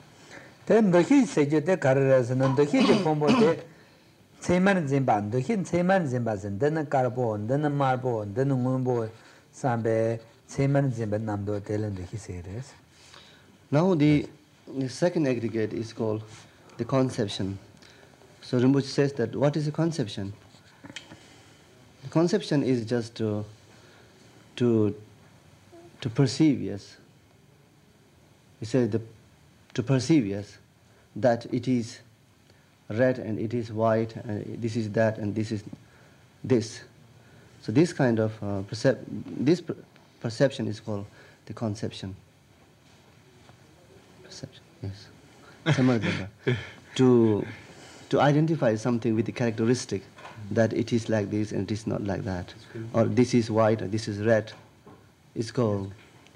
Now the, the second aggregate is called the conception. So Rinpoche says that what is a conception? The conception is just to, to, to perceive, yes. He says the, to perceive, yes, that it is red and it is white, and this is that and this is this. So this kind of uh, percep- this per- perception is called the conception. Perception, yes. Samadhi. to to identify something with the characteristic that it is like this and it is not like that, or this is white or this is red, it's called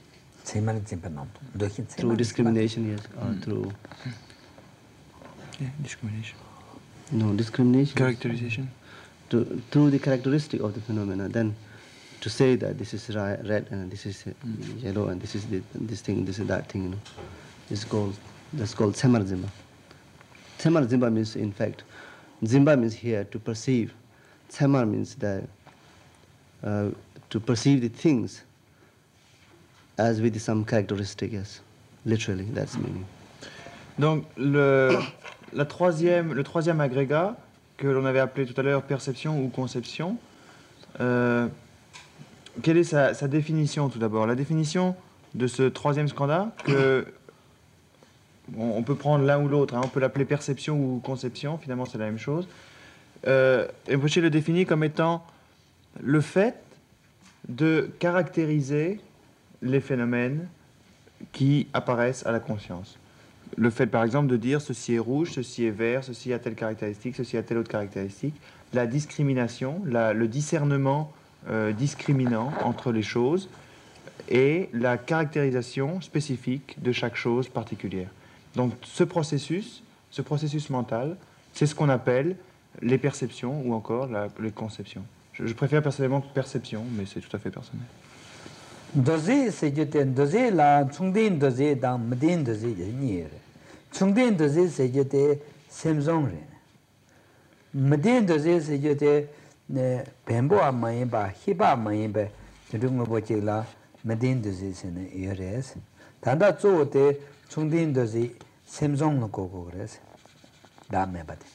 through discrimination, yes, or mm. through yeah, discrimination. No discrimination. Characterization. To, through the characteristic of the phenomena, then to say that this is ri- red and this is mm. yellow and this is the, this thing, this is that thing, you know, is called that's called Semar Zimba. Semar Zimba means, in fact, Zimba means here to perceive. Semar means that uh, to perceive the things as with some characteristic, yes. Literally, that's meaning. Donc, le, la troisième, le troisième agrégat, que l'on avait appelé tout à l'heure perception ou conception, euh, quelle est sa, sa définition tout d'abord? La définition de ce troisième skandha, que on, on peut prendre l'un ou l'autre, hein, on peut l'appeler perception ou conception, finalement c'est la même chose. Euh, Rinpoche le définit comme étant le fait de caractériser les phénomènes qui apparaissent à la conscience. le fait par exemple de dire ceci est rouge, ceci est vert, ceci a telle caractéristique, ceci a telle autre caractéristique. La discrimination, la, le discernement euh, discriminant entre les choses et la caractérisation spécifique de chaque chose particulière. Donc ce processus, ce processus mental, c'est ce qu'on appelle les perceptions ou encore la, les conceptions. Je, je préfère personnellement perception, mais c'est tout à fait personnel. Dozi c'est juste dozi la chungdin dozi dans medin dozi ni. Chungdin dozi c'est juste semzong re. Medin dozi c'est juste ne pembo a mayin ba hiba mayin ba dung bo che la medin dozi c'est ne yres. Tanda zo de chungdin dozi semzong no go go res. Da me ba de.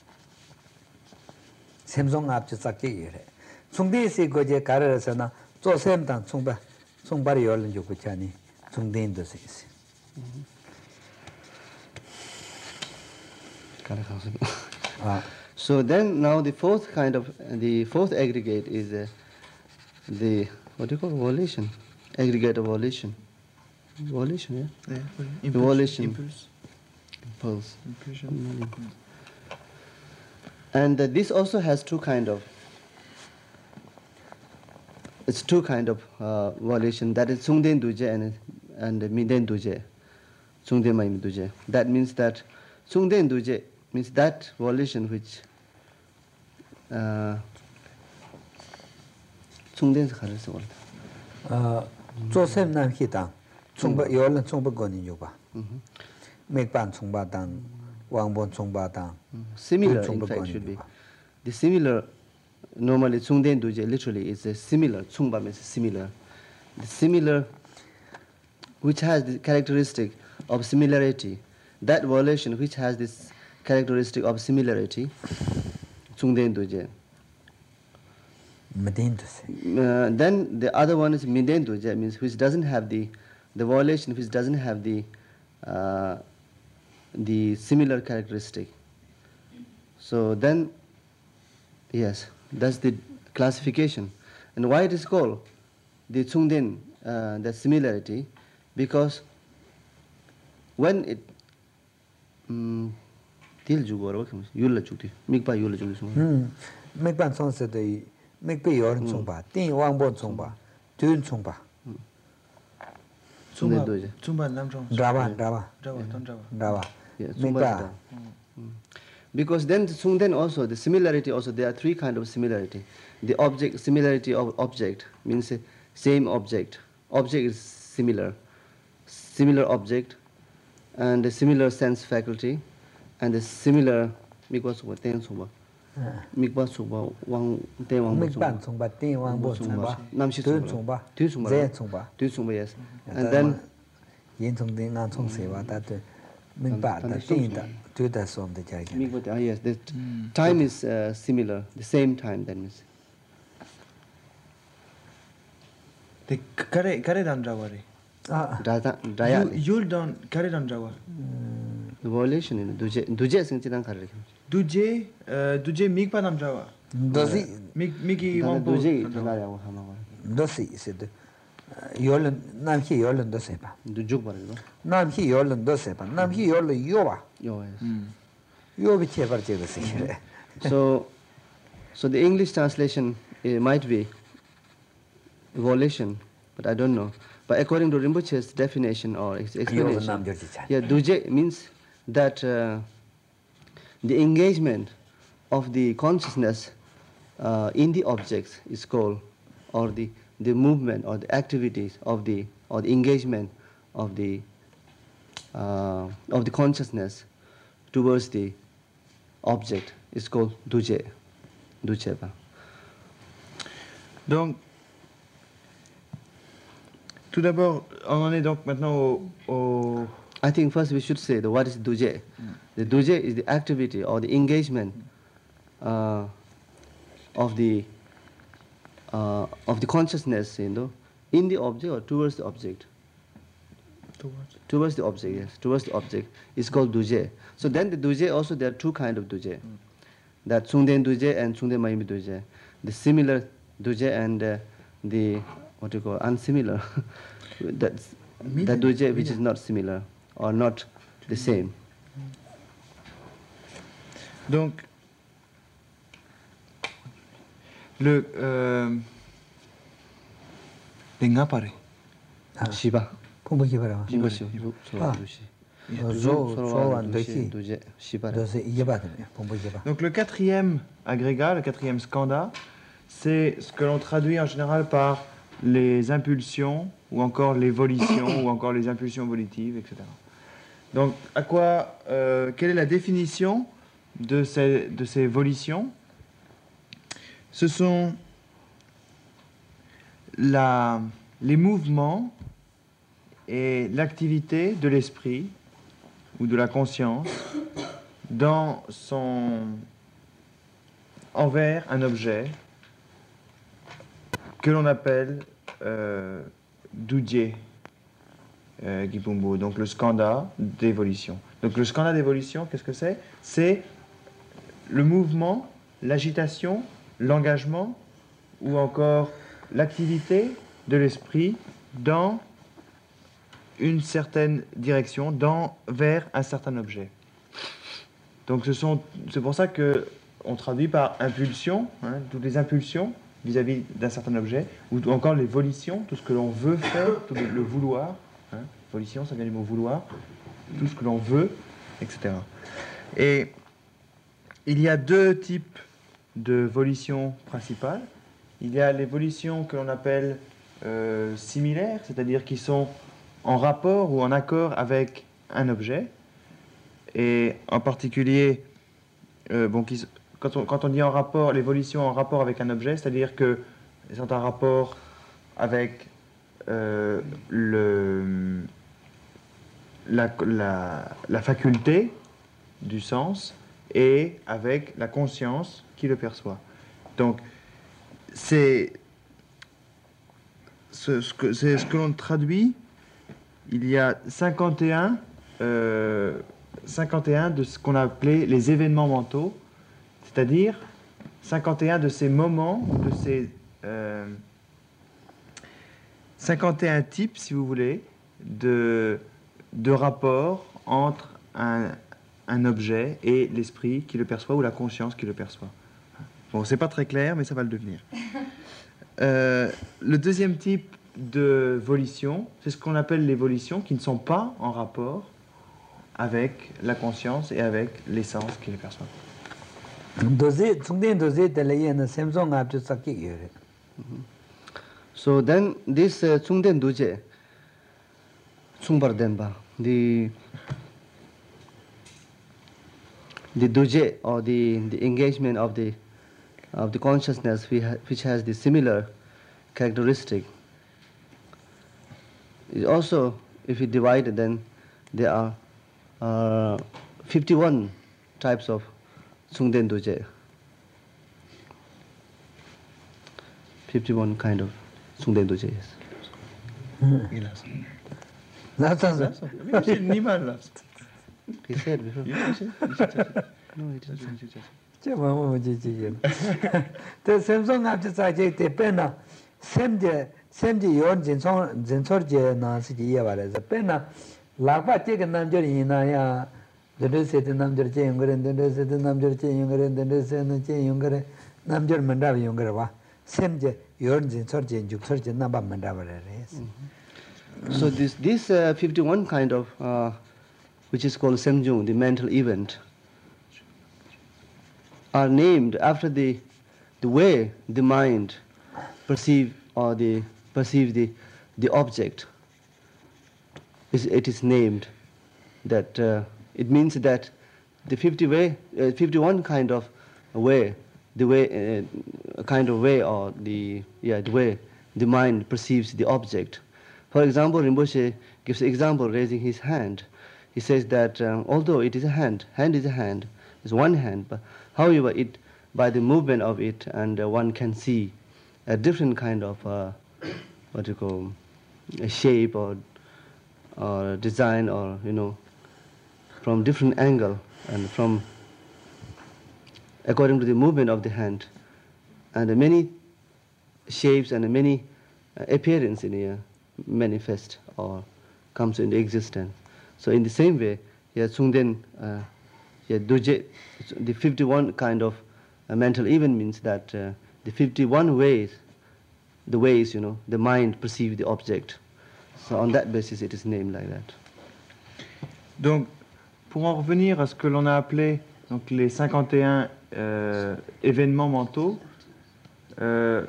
Semzong ap che sak che yre. Chungdin se go je kar ra sa na zo sem dang chung ba Songbari yolan jo kuchani, songden do says. So then now the fourth kind of the fourth aggregate is uh, the what do you call volition? Aggregate of volition. Volition, yeah. Yeah, impulse, volition. Impulse. Impulse. Impulsion. Mm-hmm. And uh, this also has two kind of. It's two kind of uh, volition. That is Sungden Duje and and Minden Duje. Sungden Maim Duje. That means that Sungden Duje means that volition which Sungden Kharis word. Uh Joseph Nam Hitang. Chungba Yolan Chungba Goni Yuba. Make Ban Chungba Dang, Wang Bon Chungba Dang. Similar in fact should be. The similar normally Sungden Duje literally is a similar, Tsungba means similar. The similar which has the characteristic of similarity, that volition which has this characteristic of similarity, Sungden Duje. Uh, then the other one is Minden Duje, means which doesn't have the, the volition which doesn't have the, uh, the similar characteristic. So then, yes. That's the classification. And why it is called the Tsungden, uh, the similarity? Because when it til jugo ro kam yulla chukti mikpa yulla chukti sum hm mikpa song se de mikpa yor chungba tin wang bon chungba tun chungba chungba chungba nam chong draba draba draba draba draba mikpa. Because then Tsungden also, the similarity also, there are three kind of similarity. The object, similarity of object means same object. Object is similar. Similar object and a similar sense faculty and a similar mikwa suba ten suba. Mikwa suba wang ten wang mikpa suba ten wang bo suba. Namshi suba. Tu suba. Zen suba. Tu suba, yes. And then yin chung den ngang chung se wa ta de mikpa da tin da. Yes, the time is uh, similar, the same time that means. The kare kare dan jawari. Ah, daya. You don kare dan jawa. The volition in duje duje sing chidang kare. Duje duje mig pa dan jawa. Dosi mig migi wang po. Duje daya wa hama wa. Dosi sid. Yolen nam hi yolen dose pa. Dujuk bar no. Nam hi yolen dose pa. Nam hi yolen yowa. Yo yes. Yo bi che par che dose. So so the English translation it might be volition, but I don't know. But according to Rinpoche's definition or explanation, yeah, duje means that uh, the engagement of the consciousness uh, in the objects is called, or the, the movement or the activities of the, or the engagement of the, uh, of the consciousness towards the object is called duje, dujeba. Donc, tout d'abord, on en est donc maintenant au, au... I think first we should say the what is duje. Mm. The duje is the activity or the engagement uh, of the uh, of the consciousness, you know, in the object or towards the object. Towards. Towards the object, yes. Towards the object is called duje. So then the duje also there are two kind of duje. Mm. That Tsungden duje and Tsungden Mayimbi duje. The similar duje and uh, the what you call unsimilar. That's that duje which is not similar or not the same. Donc, le... Euh, les ngapare. Shiba. Pumbu Kibara. Shiba Shiba. Ah. Zo, Zo, and Doshi. Shiba. Doshi, Yeba, Pumbu Kiba. Donc le quatrième agrégat, le quatrième skanda, c'est ce que l'on traduit en général par les impulsions, ou encore les volitions, ou encore les impulsions volitives, et cetera. Donc, à quoi, euh, quelle est la définition de ces, de ces volitions? Ce sont la, les mouvements et l'activité de l'esprit ou de la conscience dans son, envers un objet que l'on appelle euh, Duje euh, Gipumbu, donc le skanda d'évolution. Donc le skanda d'évolution, qu'est-ce que c'est? C'est le mouvement, l'agitation, l'engagement ou encore l'activité de l'esprit dans une certaine direction, dans, vers un certain objet. Donc ce sont, c'est pour ça que on traduit par impulsion, hein, toutes les impulsions vis-à-vis d'un certain objet, ou encore les volitions, tout ce que l'on veut faire, tout le, le vouloir. Hein, volition, ça vient du mot vouloir, tout ce que l'on veut, et cetera. Et il y a deux types de volitions principales. Il y a les volitions que l'on appelle euh, similaires, c'est-à-dire qui sont en rapport ou en accord avec un objet, et en particulier, euh, bon, qui, quand, on, quand on dit en rapport, les volitions en rapport avec un objet, c'est-à-dire qu'elles sont en rapport avec euh, le, la, la, la faculté du sens et avec la conscience qui le perçoit. Donc, c'est ce, ce que, c'est ce que l'on traduit. Il y a cinquante et un, euh, cinquante et un de ce qu'on a appelé les événements mentaux, c'est-à-dire cinquante et un de ces moments, de ces euh, cinquante et un types, si vous voulez, de, de rapports entre un, un objet et l'esprit qui le perçoit ou la conscience qui le perçoit. Bon, c'est pas très clair, mais ça va le devenir. Euh, le deuxième type de volition, c'est ce qu'on appelle les volitions qui ne sont pas en rapport avec la conscience et avec l'essence qui les perçoit. So then this uh, Tsungden Duje, Tsungbar Denpa, the the Duje or the, the engagement of the of the consciousness we ha which has the similar characteristic. It also, if you divide it, then there are uh, fifty-one types of Tsungden Duje. fifty-one kind of Tsungden Duje. Il a ça. He said before. No, he didn't. The Samsung after Sajay, the penna, Semde, Semde, yon Jinson, Zinsorje, Nancy, the penna, Lapa take a number in Naya, the Reset number younger and the Reset number younger and the Reset younger, number Mandavi younger. Semde, yon Zinsorje, Juksorje, Naba Mandava. So this this uh, fifty-one kind of, uh, which is called Semjung, the mental event, are named after the the way the mind perceive or the perceive the the object. Is it is named that uh, it means that the fifty way uh, fifty-one kind of way, the way uh, kind of way or the yeah the way the mind perceives the object. For example, Rinpoche gives an example raising his hand. He says that um, although it is a hand, hand is a hand, it's one hand, but however, it by the movement of it, and uh, one can see a different kind of uh, what you call a shape or or design, or you know, from different angle and from according to the movement of the hand, and uh, many shapes and uh, many uh, appearance in here manifest or comes into existence. So in the same way, yeah, Tsungden uh, yeah, doje, the fifty-one kind of uh, mental event means that uh, the fifty-one ways, the ways, you know, the mind perceives the object. So on that basis, it is named like that. Donc, pour en revenir à ce que l'on a appelé donc, les cinquante et un euh, événements mentaux, euh,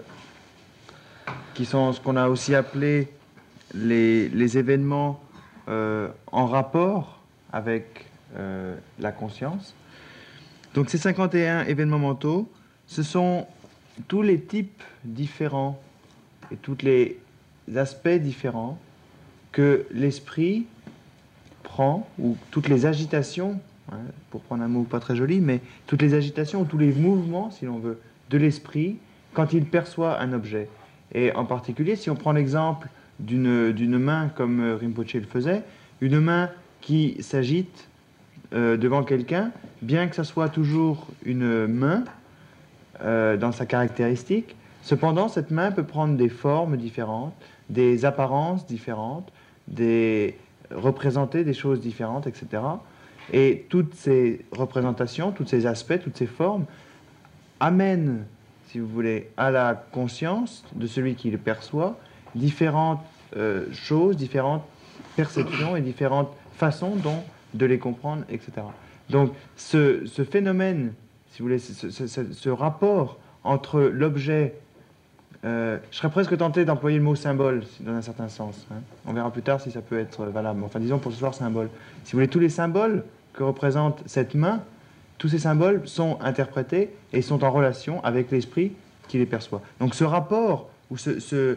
qui sont ce qu'on a aussi appelé les, les événements euh, en rapport avec euh, la conscience. Donc ces cinquante et un événements mentaux, ce sont tous les types différents et tous les aspects différents que l'esprit prend, ou toutes les agitations, hein, pour prendre un mot pas très joli, mais toutes les agitations, ou tous les mouvements, si l'on veut, de l'esprit quand il perçoit un objet. Et en particulier, si on prend l'exemple d'une, d'une main comme euh, Rinpoche le faisait, une main qui s'agite euh, devant quelqu'un, bien que ça soit toujours une main euh, dans sa caractéristique, cependant cette main peut prendre des formes différentes, des apparences différentes, des, représenter des choses différentes, et cetera. Et toutes ces représentations, tous ces aspects, toutes ces formes amènent, si vous voulez, à la conscience de celui qui le perçoit, différentes euh, choses, différentes perceptions et différentes façons dont de les comprendre, et cetera. Donc ce, ce phénomène, si vous voulez, ce, ce, ce, ce rapport entre l'objet, euh, je serais presque tenté d'employer le mot symbole dans un certain sens, hein. On verra plus tard si ça peut être valable. Enfin, disons pour ce soir, symbole. Si vous voulez, tous les symboles que représente cette main, tous ces symboles sont interprétés et sont en relation avec l'esprit qui les perçoit. Donc ce rapport, ou ce, ce,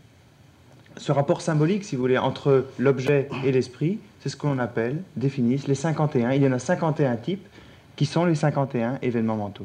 ce rapport symbolique, si vous voulez, entre l'objet et l'esprit, c'est ce qu'on appelle, définissent les cinquante et un. Il y en a cinquante et un types qui sont les cinquante et un événements mentaux.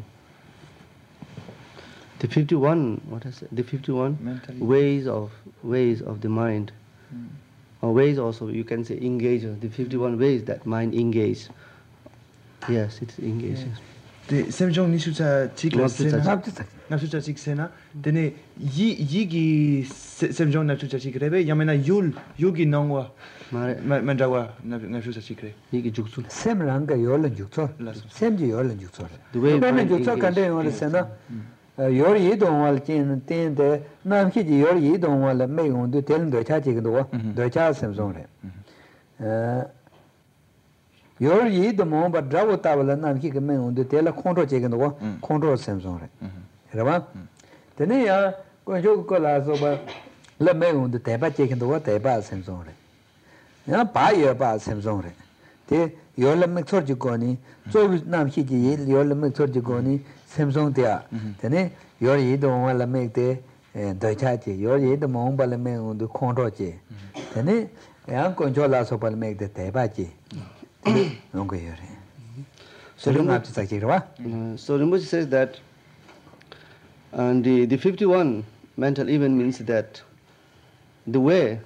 The fifty-one, what is it? The fifty-one Mentally. ways of ways of the mind, Mm. or ways also you can say engage. The fifty-one ways that mind engage. Yes, it's engage. Yeah. De semjong ni sucha chikla Ngap sena. sucha. Ngap sucha. Ngap sucha chik sena. Dene yi yi gi semjong ngap sucha chik rebe yamena yul yugi nongwa Mare mandawa ngap sucha chik re. yiki juksul. Sem ranga yolan juksor. Sem ji yolan juksor. The way Bene mind juksor kande engage. yolan sena. Yor yi dong wal kin ten de nam ki ji yor yi dong wal me gon de tel do cha ji do do cha sem song re. Eh yor yi de mo ba dra wo ta wal nam ki ke me gon de tel khon ji do khon ro sem song re. Ra ba. Tene ya ko jo ko la so ba le me gon de te ba ji do te ba sem song re. Ya ba ye ba sem song re. Te yor le me chor ji ko ni zo nam ki ji yor le me chor ji ko ni Samsung dia, tene yor yi dong wala make de doi cha ji, yor yi de mong bala me un de control ji, tene yang control la so bala make de te ba ji, nong ko yor. So lu ngap sa ji ra. Uh, so Rinpoche says that, and the the fifty-one mental event means that the way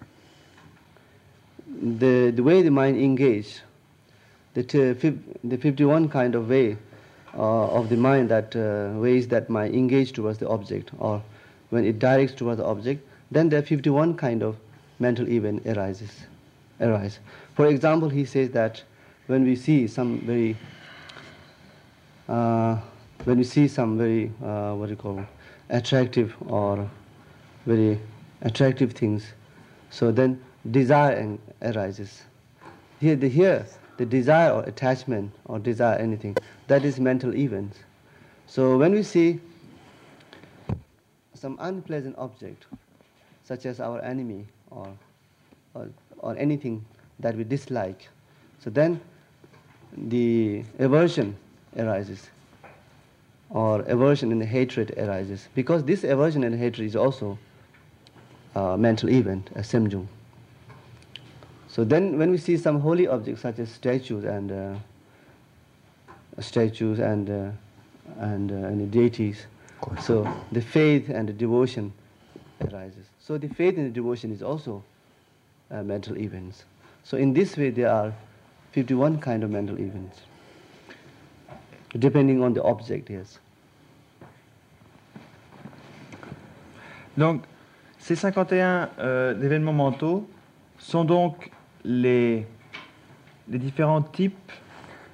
the the way the mind engage, the t- fif- the fifty-one kind of way. Uh, of the mind that uh, ways that mind engage towards the object, or when it directs towards the object, then there are fifty-one kind of mental event arises. Arise. For example, he says that when we see some very, uh, when we see some very uh, what do you call attractive or very attractive things, so then desire arises. Here, the here. The desire or attachment or desire anything, that is mental events. So when we see some unpleasant object, such as our enemy or, or, or anything that we dislike, so then the aversion arises, or aversion and hatred arises. Because this aversion and hatred is also a mental event, a semjung. So then when we see some holy objects such as statues and uh, statues and uh, and, uh, and deities, so the faith and the devotion arises. So the faith and the devotion is also uh, mental events. So in this way there are fifty-one kind of mental events, depending on the object, yes. Donc ces cinquante et un euh, événements mentaux sont donc les, les différents types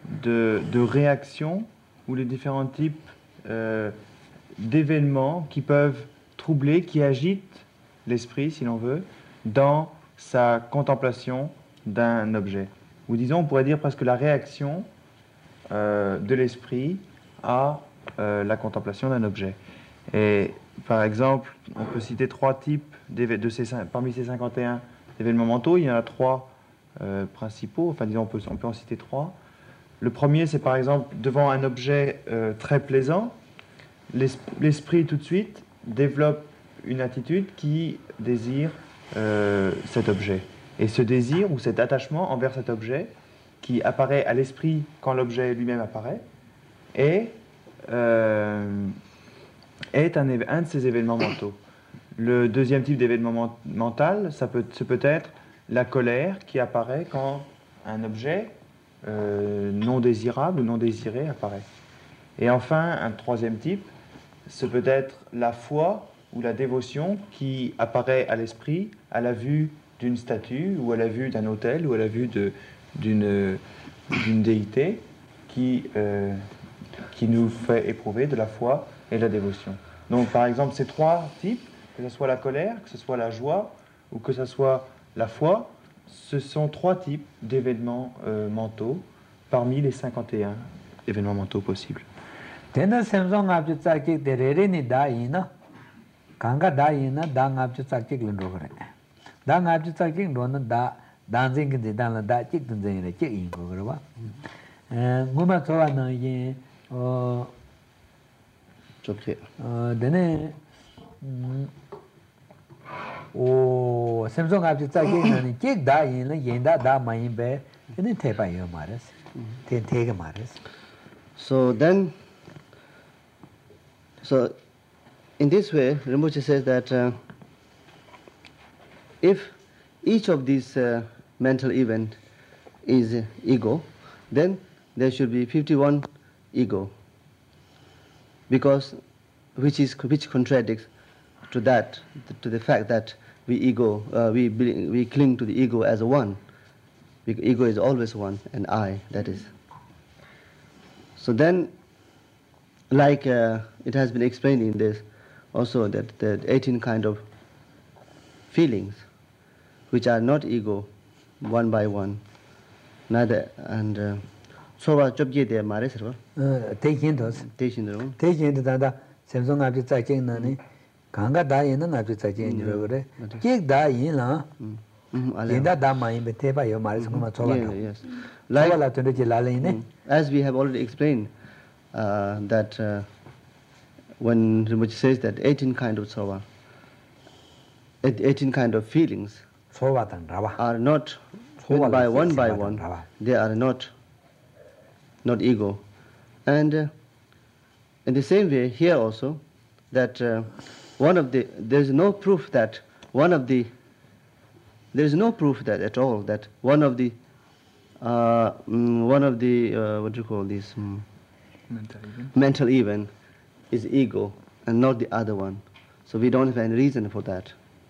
de, de réactions ou les différents types euh, d'événements qui peuvent troubler, qui agitent l'esprit, si l'on veut, dans sa contemplation d'un objet. Ou disons, on pourrait dire presque la réaction euh, de l'esprit à euh, la contemplation d'un objet. Et par exemple, on peut citer trois types de ces, parmi ces cinquante et un événements mentaux. Il y en a trois euh, principaux, enfin disons, on peut, on peut en citer trois. Le premier, c'est par exemple, devant un objet euh, très plaisant, l'esprit tout de suite développe une attitude qui désire euh, cet objet. Et ce désir ou cet attachement envers cet objet qui apparaît à l'esprit quand l'objet lui-même apparaît est, euh, est un, un de ces événements mentaux. Le deuxième type d'événement mental, ça peut, ça peut être la colère qui apparaît quand un objet euh, non désirable ou non désiré apparaît. Et enfin, un troisième type, ce peut être la foi ou la dévotion qui apparaît à l'esprit à la vue d'une statue ou à la vue d'un autel ou à la vue de, d'une, d'une déité qui, euh, qui nous fait éprouver de la foi et de la dévotion. Donc par exemple, ces trois types, que ce soit la colère, que ce soit la joie ou que ce soit la foi, ce sont trois types d'événements euh, mentaux parmi les cinquante et un événements mentaux possibles. Tena semsong ngapju tsakik de rere ni da ina kanga da ina da ngapju tsakik lendo gre da ngapju tsakik ndo na da danjing de dan la da chik den de chik yin go gre ba eh nguma tsawa na yin o chokje dene o semsong ngapju tsakik na ni chik da yin la yin da da ma yin be ni te pa yo mares te te ge mares. So then So, in this way, Rinpoche says that uh, if each of these uh, mental events is uh, ego, then there should be fifty-one ego, because which is which contradicts to that, to the fact that we ego, uh, we we cling to the ego as a one. Because ego is always one, and I, that is. So then, like uh, it has been explained in this also, that the eighteen kind of feelings which are not ego, one by one, neither, and so what job ye there mare sir taking those taking the taking the da samsung ngapju tsaking na ni kanga da yin na ngapju tsaking ni re kik da yin la yin da da ma yin be te ba yo mare sung ma chola yes like la tende ji la le ne as we have already explained uh, that uh, when Rinpoche says that eighteen kind of sawa, eighteen kind of feelings are not one by one by one, they are not not ego. And uh, in the same way here also, that uh, one of the, there is no proof that one of the, there is no proof that at all that one of the, uh, one of the, uh, what do you call this, um, mental event. mental event is ego and not the other one. So we don't have any reason for that.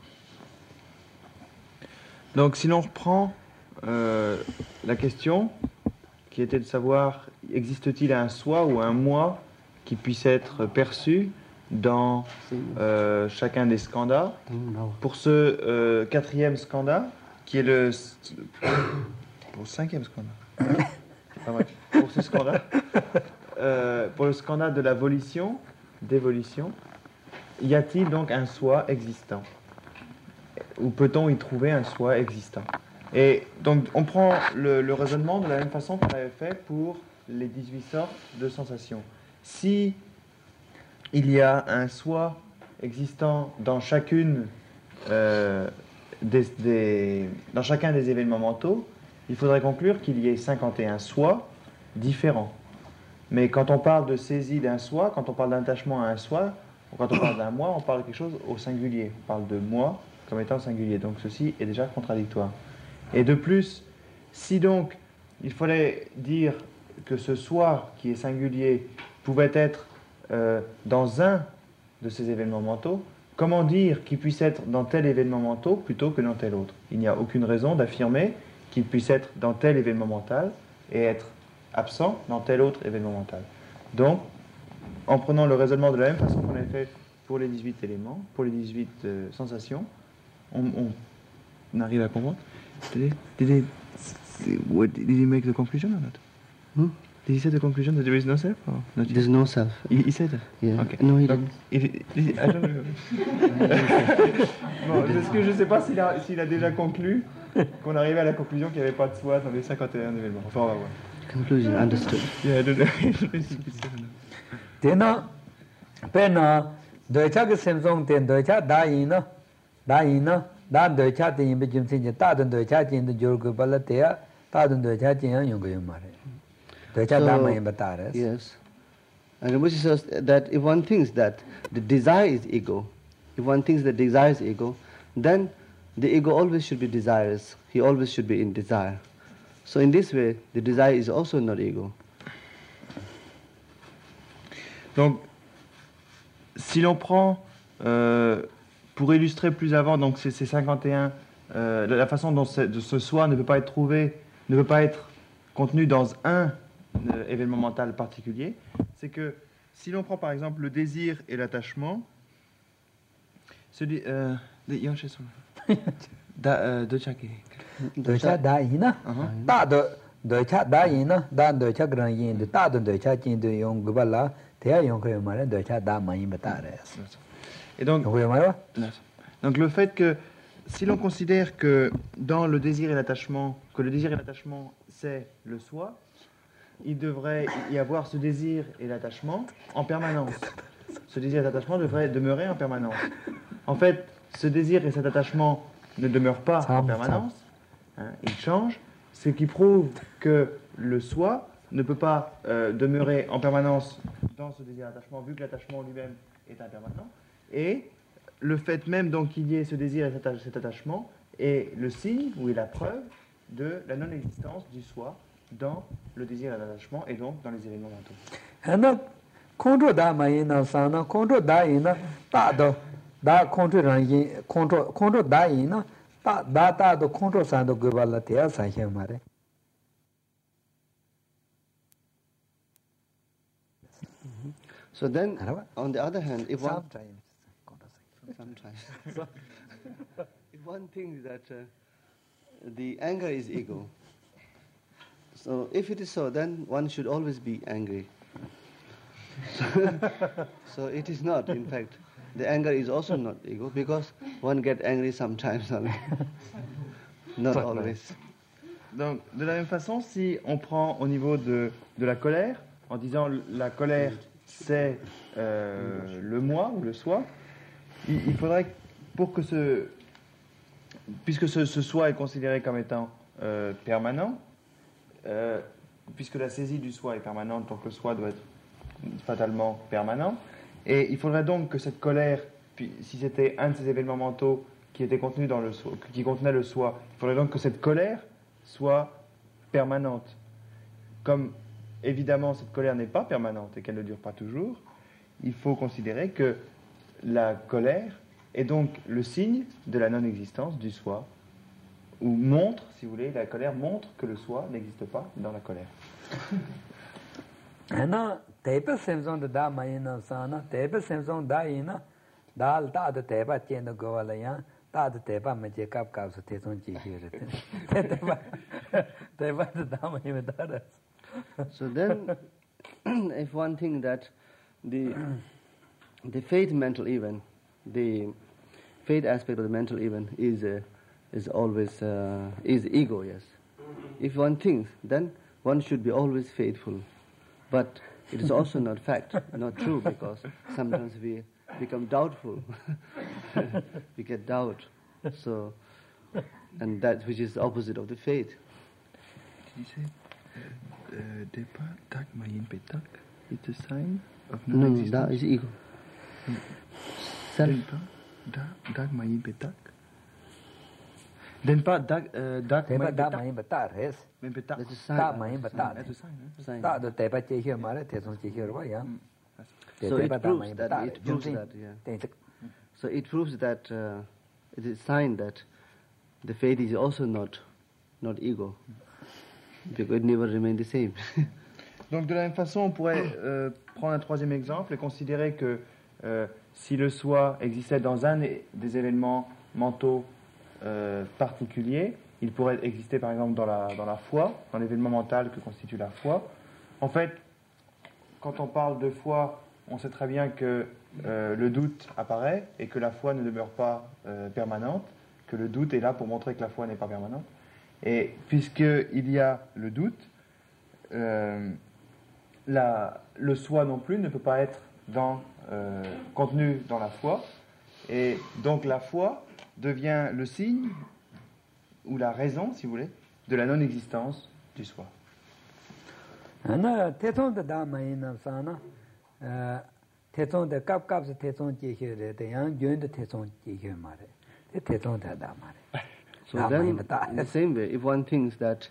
Donc si l'on reprend euh, la question qui était de savoir existe-t-il un soi ou un moi qui puisse être perçu dans euh, chacun des skandhas. Pour ce euh, quatrième skandha qui est le, pour le cinquième skandha. Ah ouais, pour ce skandha euh, pour le skandha de la volition, d'évolution, y a-t-il donc un soi existant? Ou peut-on y trouver un soi existant? Et donc on prend le, le raisonnement de la même façon qu'on avait fait pour les dix-huit sortes de sensations. Si il y a un soi existant dans chacune euh, des, des, dans chacun des événements mentaux, il faudrait conclure qu'il y ait cinquante et un soi différents. Mais quand on parle de saisie d'un soi, quand on parle d'attachement à un soi, ou quand on parle d'un moi, on parle de quelque chose au singulier. On parle de moi comme étant singulier. Donc ceci est déjà contradictoire. Et de plus, si donc il fallait dire que ce soi qui est singulier pouvait être euh, dans un de ces événements mentaux, comment dire qu'il puisse être dans tel événement mental plutôt que dans tel autre? Il n'y a aucune raison d'affirmer qu'il puisse être dans tel événement mental et être absent dans tel autre événement mental. Donc, en prenant le raisonnement de la même façon qu'on avait fait pour les dix-huit éléments, pour les dix-huit euh, sensations, on, on, on arrive à comprendre. Did he, did he, what, did he make the conclusion or not? Hmm? Did he say the conclusion that there is no self? Or not yet? There's no self. He, he said that? Yeah. Okay. No, he Donc, didn't. il- il- I don't know. Bon, parce que je ne sais pas s'il a, s'il a déjà conclu qu'on arrivait à la conclusion qu'il n'y avait pas de soi dans les cinquante et un événements. Enfin, on va voir. Conclusion understood. Yeah, I don't know. I don't know if he said or not. Tena pena docha ke semsong ten docha da yin na da yin na da docha tin be jum sin ta den docha tin de jor ko bala te ya ta den docha tin yang yong ko yom mare docha da ma yin bata re. Yes. And Rinpoche says that if one thinks that the desire is ego, if one thinks that desire is ego, then the ego always should be desirous. He always should be in desire. So in this way, the desire is also not ego. Donc, si l'on prend, euh, pour illustrer plus avant, donc ces, ces cinquante et un, euh, la façon dont ce, de ce soi ne peut pas être trouvé, ne peut pas être contenu dans un euh, événement mental particulier, c'est que si l'on prend par exemple le désir et l'attachement, celui euh, de Yonshe Son- da, euh, de Chake. docha da yin na Uh-huh. ta do docha da yin na da docha gran yin de ta den docha tin de yong ko bala te ya yong ko yom mare docha da ma yin bata re. Et donc, Yong ko yom mare. donc le fait que si l'on considère que dans le désir et l'attachement, que le désir et l'attachement c'est le soi, il devrait y avoir ce désir et l'attachement en permanence. Ce désir et l'attachement devraient demeurer en permanence. En fait, ce désir et cet attachement ne demeurent pas en Sam, permanence, hein, ils changent, ce qui prouve que le soi ne peut pas euh, demeurer en permanence dans ce désir et l'attachement, vu que l'attachement lui-même est impermanent. Et le fait même donc qu'il y ait ce désir et cet atta- cet attachement est le signe ou est la preuve de la non-existence du soi dans le désir et l'attachement et donc dans les éléments mentaux. Ana kontro da ma yin na sa na kontro da yin na ta do da kontro ran yin kontro kontro da yin na ta da ta do kontro san do go bala te ya sa hye mare. So then, Arava? on the other hand, if one Sometimes sometimes, if one thinks that uh, the anger is ego, so if it is so, then one should always be angry. So it is not. In fact, the anger is also not ego because one get angry sometimes only, not always. Donc, de la même façon, si on prend au niveau de, de la colère, en disant la colère c'est euh, le moi ou le soi, il, il faudrait, que- pour que ce. Puisque ce, ce soi est considéré comme étant euh, permanent, euh, puisque la saisie du soi est permanente, donc le soi doit être fatalement permanent, et il faudrait donc que cette colère, puis, si c'était un de ces événements mentaux qui était contenu dans le soi, qui contenait le soi, il faudrait donc que cette colère soit permanente. Comme évidemment cette colère n'est pas permanente et qu'elle ne dure pas toujours, il faut considérer que la colère est donc le signe de la non-existence du soi, ou montre, si vous voulez, la colère montre que le soi n'existe pas dans la colère. ana te pe semsong de da ma yin na sa na te pe semsong da yin na da da de te ba chen do go bala ya ta de te ba ma je kap kap so te song ji hye re te te ba te ba de da ma yin bata re. So then, if one thinks that the the faith mental event, the faith aspect of the mental event is uh, is always uh, is ego, yes. If one thinks, then one should be always faithful, but it is also not fact, not true, because sometimes we become doubtful, we get doubt. So, and that which is the opposite of the faith. Did you say uh, Depa Tak Mayin Petak is a sign of No, no, non-existence? that is ego. Self. Denpa Da- Dak Mayin Petak? Denpa Dak uh, Dak te ba Mayin da ma Petak? yin bata re Mayin Petak. That's a sign. da ma yin bata That's a sign, huh? Sign. ta de te ba che hye ma re te song che hye ro ba ya. Te So te it ba da ma proves yin that bata it proves that, yeah. te So it proves that uh, it is a sign that the faith is also not not ego, because it never remained the same. Donc de la même façon, on pourrait euh, prendre un troisième exemple et considérer que euh, si le soi existait dans un des événements mentaux euh, particuliers, il pourrait exister par exemple dans la, dans la foi, dans l'événement mental que constitue la foi. En fait, quand on parle de foi, on sait très bien que euh, le doute apparaît et que la foi ne demeure pas euh, permanente, que le doute est là pour montrer que la foi n'est pas permanente. Et puisqu'il y a le doute, euh, la, le soi non plus ne peut pas être dans, euh, contenu dans la foi. Et donc la foi devient le signe, ou la raison, si vous voulez, de la non-existence du soi. 태통 데 깝깝스 태통 지히레 대양 윤데 태통 지히레 말에 태통 다다 말에 So then, in the same way, if one thinks that,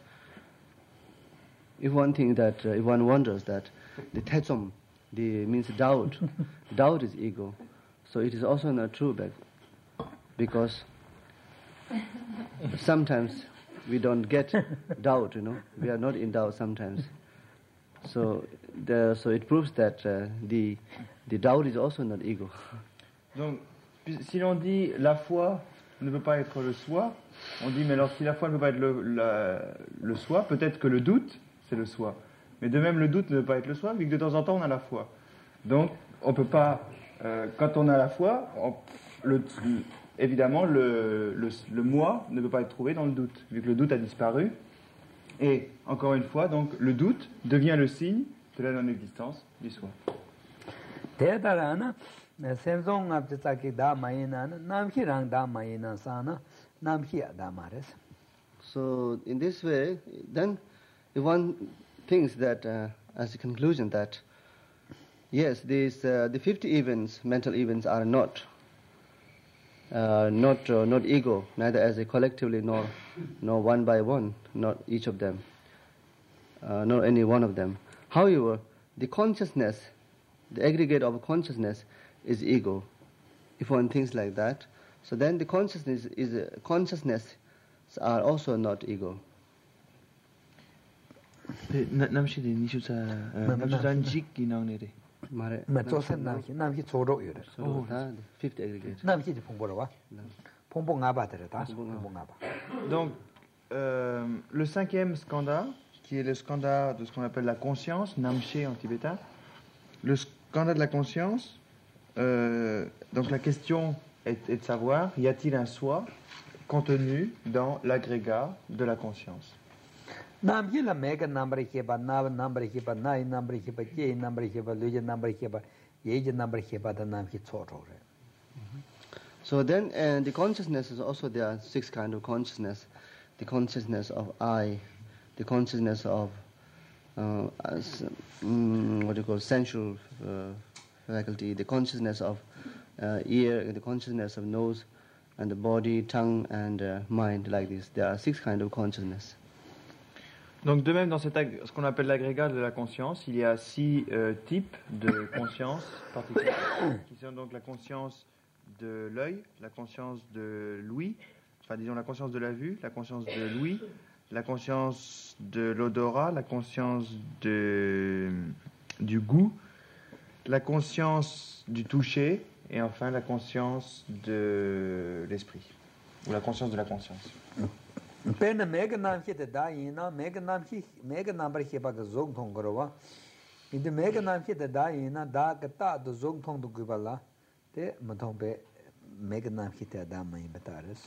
if one thinks that, uh, if one wonders that the tetum, the means doubt, doubt is ego, so it is also not true, but because sometimes we don't get doubt, you know, we are not in doubt sometimes. So, the, so it proves that uh, the the doubt is also not ego. Donc, si l'on dit la foi ne peut pas être le soi, on dit mais alors si la foi ne peut pas être le, la, le soi, peut-être que le doute c'est le soi. Mais de même le doute ne peut pas être le soi, vu que de temps en temps on a la foi. Donc, on peut pas, euh, quand on a la foi, on, le, évidemment le, le, le moi ne peut pas être trouvé dans le doute, vu que le doute a disparu. Et, encore une fois, donc, le doute devient le signe de la non-existence du soi. So, in this way, then, if one thinks that, uh, as a conclusion, that, yes, these, uh, the fifty events, mental events, are not Uh, not uh, not ego, neither as a collectively nor nor one by one, not each of them, uh, nor any one of them. However, the consciousness, the aggregate of consciousness, is ego. If one thinks like that, so then the consciousness is uh, consciousness are also not ego. Mare matsosen namki namki choro yore. So the fifth aggregate. Namki ji phongbo wa. Phongbo nga ba tere ta. Phongbo nga ba. Donc euh, le cinquième skanda, qui est le skanda de ce qu'on appelle la conscience, namche en tibétain. Le skanda de la conscience, euh, donc la question est, est de savoir, y a-t-il un soi contenu dans l'agrégat de la conscience? Namki la mega number heba, na number heba, na number heba, ye number heba, luje number heba, ye number heba, the namki choro. So then, uh, the consciousness is also there are six kind of consciousness: the consciousness of I, the consciousness of uh, as, um, what do you call sensual uh, faculty, the consciousness of uh, ear, the consciousness of nose, and the body, tongue, and uh, mind. Like this, there are six kind of consciousness. Donc de même dans cet ag- ce qu'on appelle l'agrégat de la conscience, il y a six euh, types de conscience particulières, qui sont donc la conscience de l'œil, la conscience de l'ouïe, enfin disons la conscience de la vue, la conscience de l'ouïe, la conscience de l'odorat, la conscience de, du goût, la conscience du toucher et enfin la conscience de l'esprit, ou la conscience de la conscience. Pen mega namki de da ina mega namki mega number heba ga zog thong gorowa. In the mega namki de da ina da ga ta do zog thong du gubala te mathong be mega namki te da mai batares.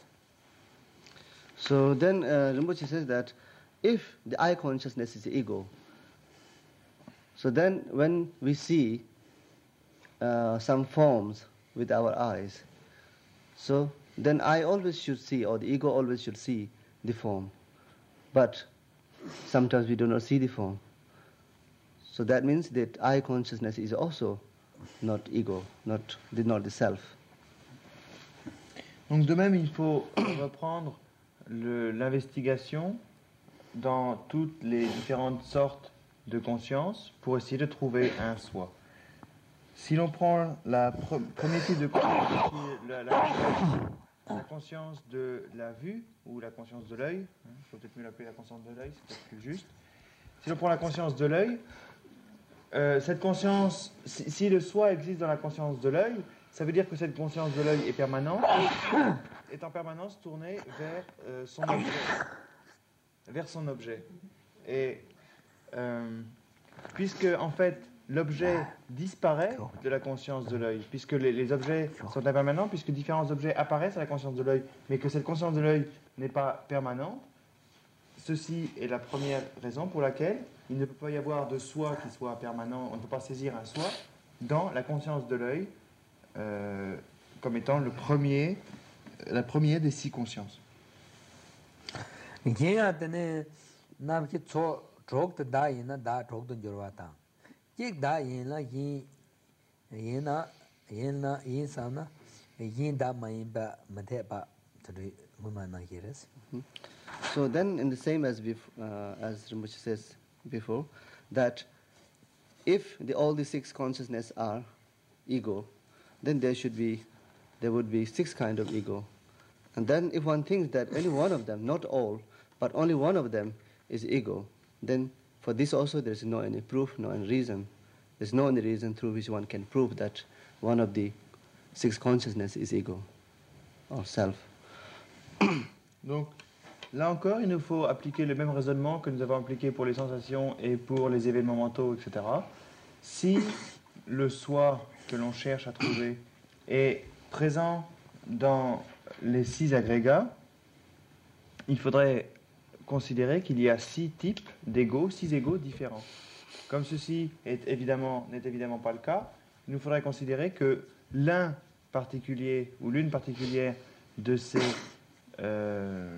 So then uh, Rinpoche says that if the I consciousness is ego, so then when we see uh, some forms with our eyes, so then I always should see, or the ego always should see the form. But sometimes we do not see the form. So that means that I consciousness is also not ego, not the, not the self. Donc de même, il faut reprendre le, l'investigation dans toutes les différentes sortes de conscience pour essayer de trouver un soi. Si l'on prend la pre- premier type de conscience, qui est la, la, la conscience de la vue ou la conscience de l'œil, il faut peut-être mieux l'appeler la conscience de l'œil, c'est peut-être plus juste. Si l'on prend la conscience de l'œil, euh, cette conscience, si, si le soi existe dans la conscience de l'œil, ça veut dire que cette conscience de l'œil est permanente, est en permanence tournée vers euh, son objet, vers son objet. Et euh, puisque en fait l'objet disparaît de la conscience de l'œil, puisque les, les objets sont impermanents, puisque différents objets apparaissent à la conscience de l'œil, mais que cette conscience de l'œil n'est pas permanente, ceci est la première raison pour laquelle il ne peut pas y avoir de soi qui soit permanent, on ne peut pas saisir un soi dans la conscience de l'œil euh, comme étant le premier, la première des six consciences. Jik da yin la yin yin na yin na yin sa na yin da ma yin ba ma the ba tade muma na yeres. So then, in the same as bef- uh, as Rinpoche says before, that if the, all the six consciousness are ego, then there should be there would be six kind of ego, and then if one thinks that any one of them, not all, but only one of them is ego, then for this also there is no any proof, no any reason. There is no any reason through which one can prove that one of the six consciousness is ego or self. Donc, là encore, il nous faut appliquer le même raisonnement que nous avons appliqué pour les sensations et pour les événements mentaux, et cetera. Si le soi que l'on cherche à trouver est présent dans les six agrégats, il faudrait considérer qu'il y a six types d'égos, six égos différents. Comme ceci est évidemment, n'est évidemment pas le cas, il nous faudrait considérer que l'un particulier ou l'une particulière de ces, euh,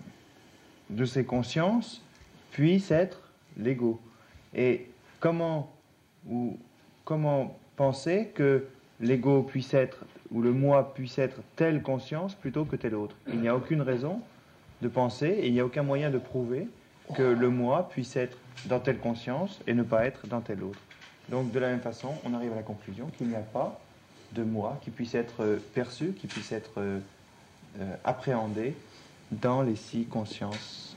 de ces consciences puisse être l'ego. Et comment, ou, comment penser que l'ego puisse être, ou le moi puisse être telle conscience plutôt que telle autre? Il n'y a aucune raison de penser, et il n'y a aucun moyen de prouver que le moi puisse être dans telle conscience et ne pas être dans telle autre. Donc de la même façon, on arrive à la conclusion qu'il n'y a pas de moi qui puisse être perçu, qui puisse être euh, appréhendé dans les six consciences.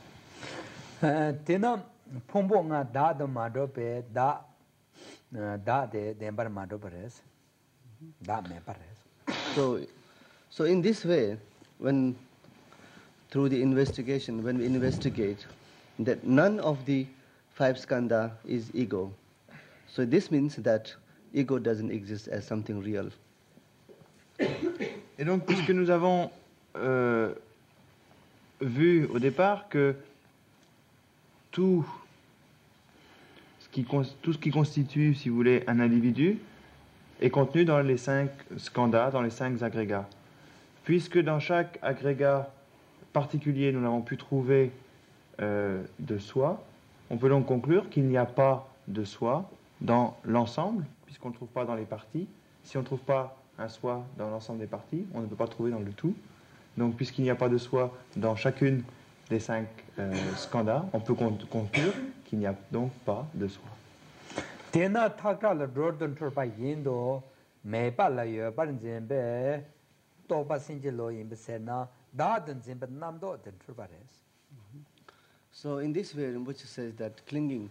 Tena pombo nga da da ma do pe da da de de bar ma do pares da me pares. So, so in this way, when through the investigation, when we investigate that none of the five skandha is ego, so this means that ego doesn't exist as something real. Et donc, puisque nous avons euh, vu au départ que tout ce, qui, tout ce qui constitue, si vous voulez, un individu est contenu dans les cinq skandhas, dans les cinq agrégats. Puisque dans chaque agrégat particulier, nous n'avons pu trouver euh, de soi, on peut donc conclure qu'il n'y a pas de soi dans l'ensemble, puisqu'on ne le trouve pas dans les parties. Si on ne trouve pas un soi dans l'ensemble des parties, on ne peut pas trouver dans le tout. Donc, puisqu'il n'y a pas de soi dans chacune des cinq euh, skandhas, on peut conclure qu'il n'y a donc pas de soi. Tena thakra la rodon turpa yindo me pa la yo par nzembe to pa sinje lo yimbe sena da den zimbe namdo den turpa res. So in this way, Rinpoche says that clinging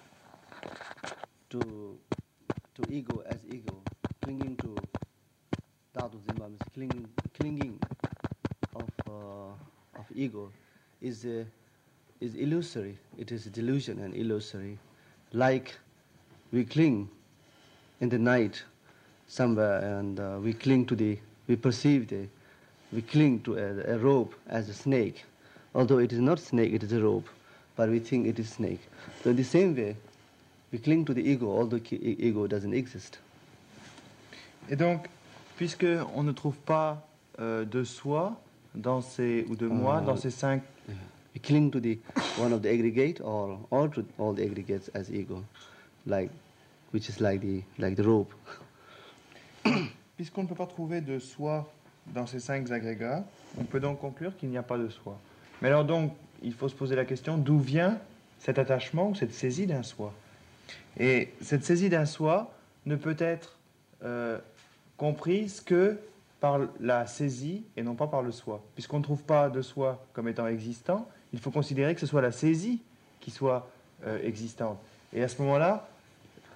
to to ego as ego, clinging to Dhatu Zimba means clinging, clinging of uh, of ego is uh, is illusory. It is a delusion and illusory. Like we cling in the night somewhere, and uh, we cling to the, we perceive the, we cling to a, a rope as a snake, although it is not snake, it is a rope, but we think it is snake. So in the same way, we cling to the ego, although ego doesn't exist. Et donc, puisque on ne trouve pas euh, de soi dans ces, ou de moi uh, dans ces cinq, we cling to the one of the aggregate or all to all the aggregates as ego, like which is like the like the rope. Puisqu'on ne peut pas trouver de soi dans ces cinq agrégats, on peut donc conclure qu'il n'y a pas de soi. Mais alors donc, il faut se poser la question, d'où vient cet attachement ou cette saisie d'un soi? Et cette saisie d'un soi ne peut être euh, comprise que par la saisie et non pas par le soi. Puisqu'on ne trouve pas de soi comme étant existant, il faut considérer que ce soit la saisie qui soit euh, existante. Et à ce moment-là,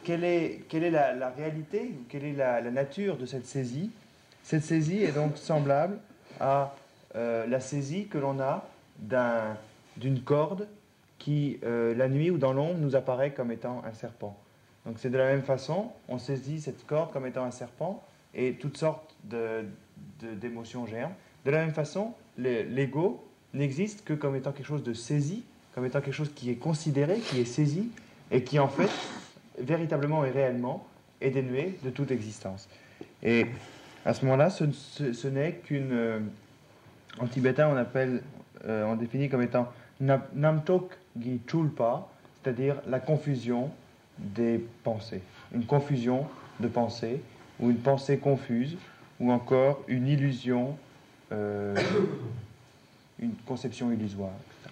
quelle est, quelle est la, la réalité, quelle est la, la nature de cette saisie? Cette saisie est donc semblable à euh, la saisie que l'on a d'un, d'une corde qui, euh, la nuit ou dans l'ombre, nous apparaît comme étant un serpent. Donc c'est de la même façon, on saisit cette corde comme étant un serpent et toutes sortes de, de, d'émotions germent. De la même façon, le, l'ego n'existe que comme étant quelque chose de saisi, comme étant quelque chose qui est considéré, qui est saisi, et qui en fait, véritablement et réellement, est dénué de toute existence. Et à ce moment-là, ce, ce, ce n'est qu'une... Euh, en tibétain, on appelle, euh, on définit comme étant namtok gi chulpa, c'est-à-dire la confusion des pensées. Une confusion de pensées, ou une pensée confuse, ou encore une illusion, euh, une conception illusoire.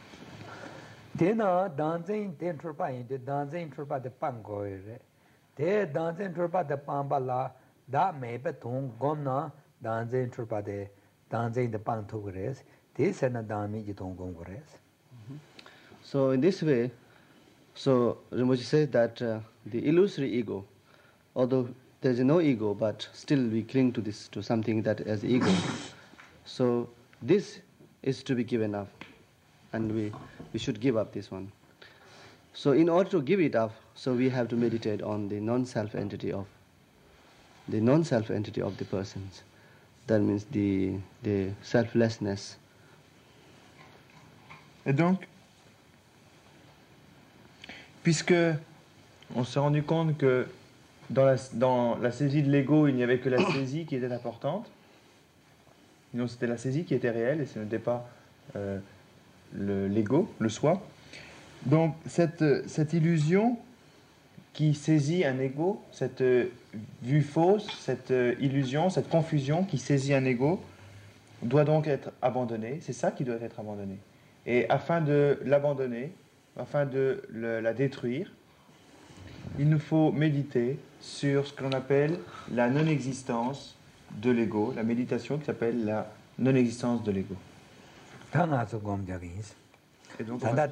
Tena danzen ten trupa inde danzen trupa de pangoire. Te danzen trupa de pambala da mebe tung gomna danzen trupa de danzen de pantugres. Te sena dami ji tung gongres. So in this way, so Rinpoche says that uh, the illusory ego, although there is no ego, but still we cling to this, to something that is ego. So this is to be given up, and we, we should give up this one. So in order to give it up, so we have to meditate on the non-self entity of the non-self entity of the persons. That means the the selflessness. Et donc, puisque on s'est rendu compte que dans la, dans la saisie de l'ego, il n'y avait que la saisie qui était importante, sinon c'était la saisie qui était réelle et ce n'était pas euh, le, l'ego, le soi. Donc cette, cette illusion qui saisit un ego, cette vue fausse, cette illusion, cette confusion qui saisit un ego, doit donc être abandonnée. C'est ça qui doit être abandonné. Et afin de l'abandonner, afin de le, la détruire, il nous faut méditer sur ce que l'on appelle la non-existence de l'ego, la méditation qui s'appelle la non-existence de l'ego. Et donc, on va...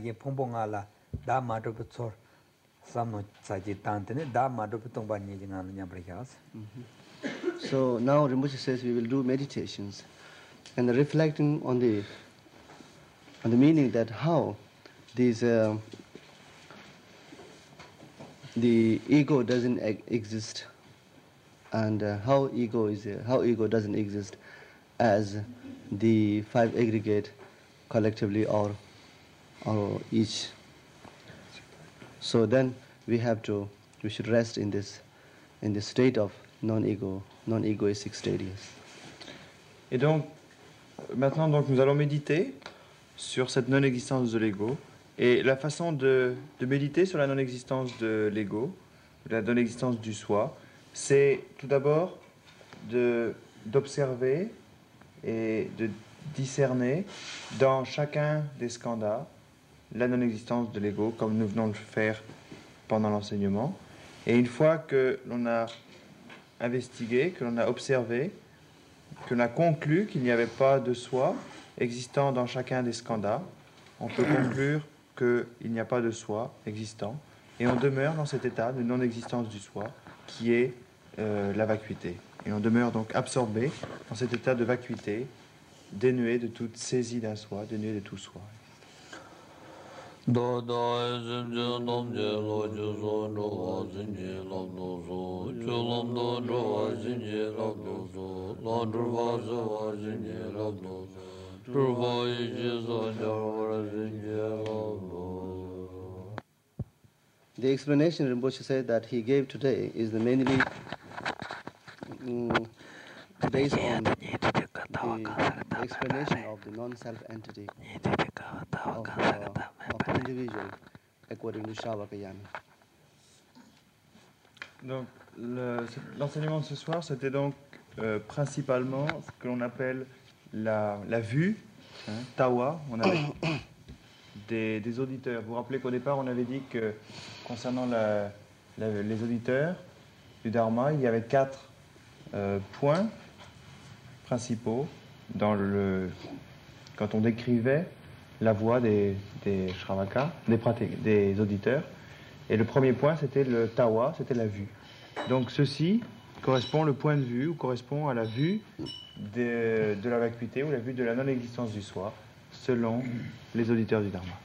So now Rinpoche says we will do meditations and reflecting on the on the meaning that how these uh, the ego doesn't e- exist and uh, how ego is uh, how ego doesn't exist as the five aggregate collectively or or each. So then we have to we should rest in this in this state of non-ego non-egoistic status. Et donc maintenant donc nous allons méditer sur cette non-existence de l'ego. Et la façon de, de méditer sur la non-existence de l'ego, la non-existence du soi, c'est tout d'abord de, d'observer et de discerner dans chacun des skandhas la non-existence de l'ego, comme nous venons de le faire pendant l'enseignement. Et une fois que l'on a investigué, que l'on a observé, que l'on a conclu qu'il n'y avait pas de soi existant dans chacun des skandhas, on peut conclure qu'il n'y a pas de soi existant, et on demeure dans cet état de non-existence du soi, qui est euh, la vacuité. Et on demeure donc absorbé dans cet état de vacuité, dénué de toute saisie d'un soi, dénué de tout soi. The explanation Rinpoche said that he gave today is the mainly um, based on the, the explanation of the non-self entity of, uh, of individual according to Shavakayana. Donc, le, l'enseignement de ce soir, c'était donc euh, principalement ce que l'on appelle la, la vue, hein, tawa. On avait des, des auditeurs. Vous vous rappelez qu'au départ, on avait dit que concernant la, la, les auditeurs du Dharma, il y avait quatre euh, points principaux dans le, quand on décrivait la voix des, des Shravaka, des, pratik, des auditeurs. Et le premier point, c'était le tawa, c'était la vue. Donc ceci correspond, le point de vue, ou correspond à la vue de, de la vacuité ou la vue de la non-existence du soi, selon les auditeurs du Dharma.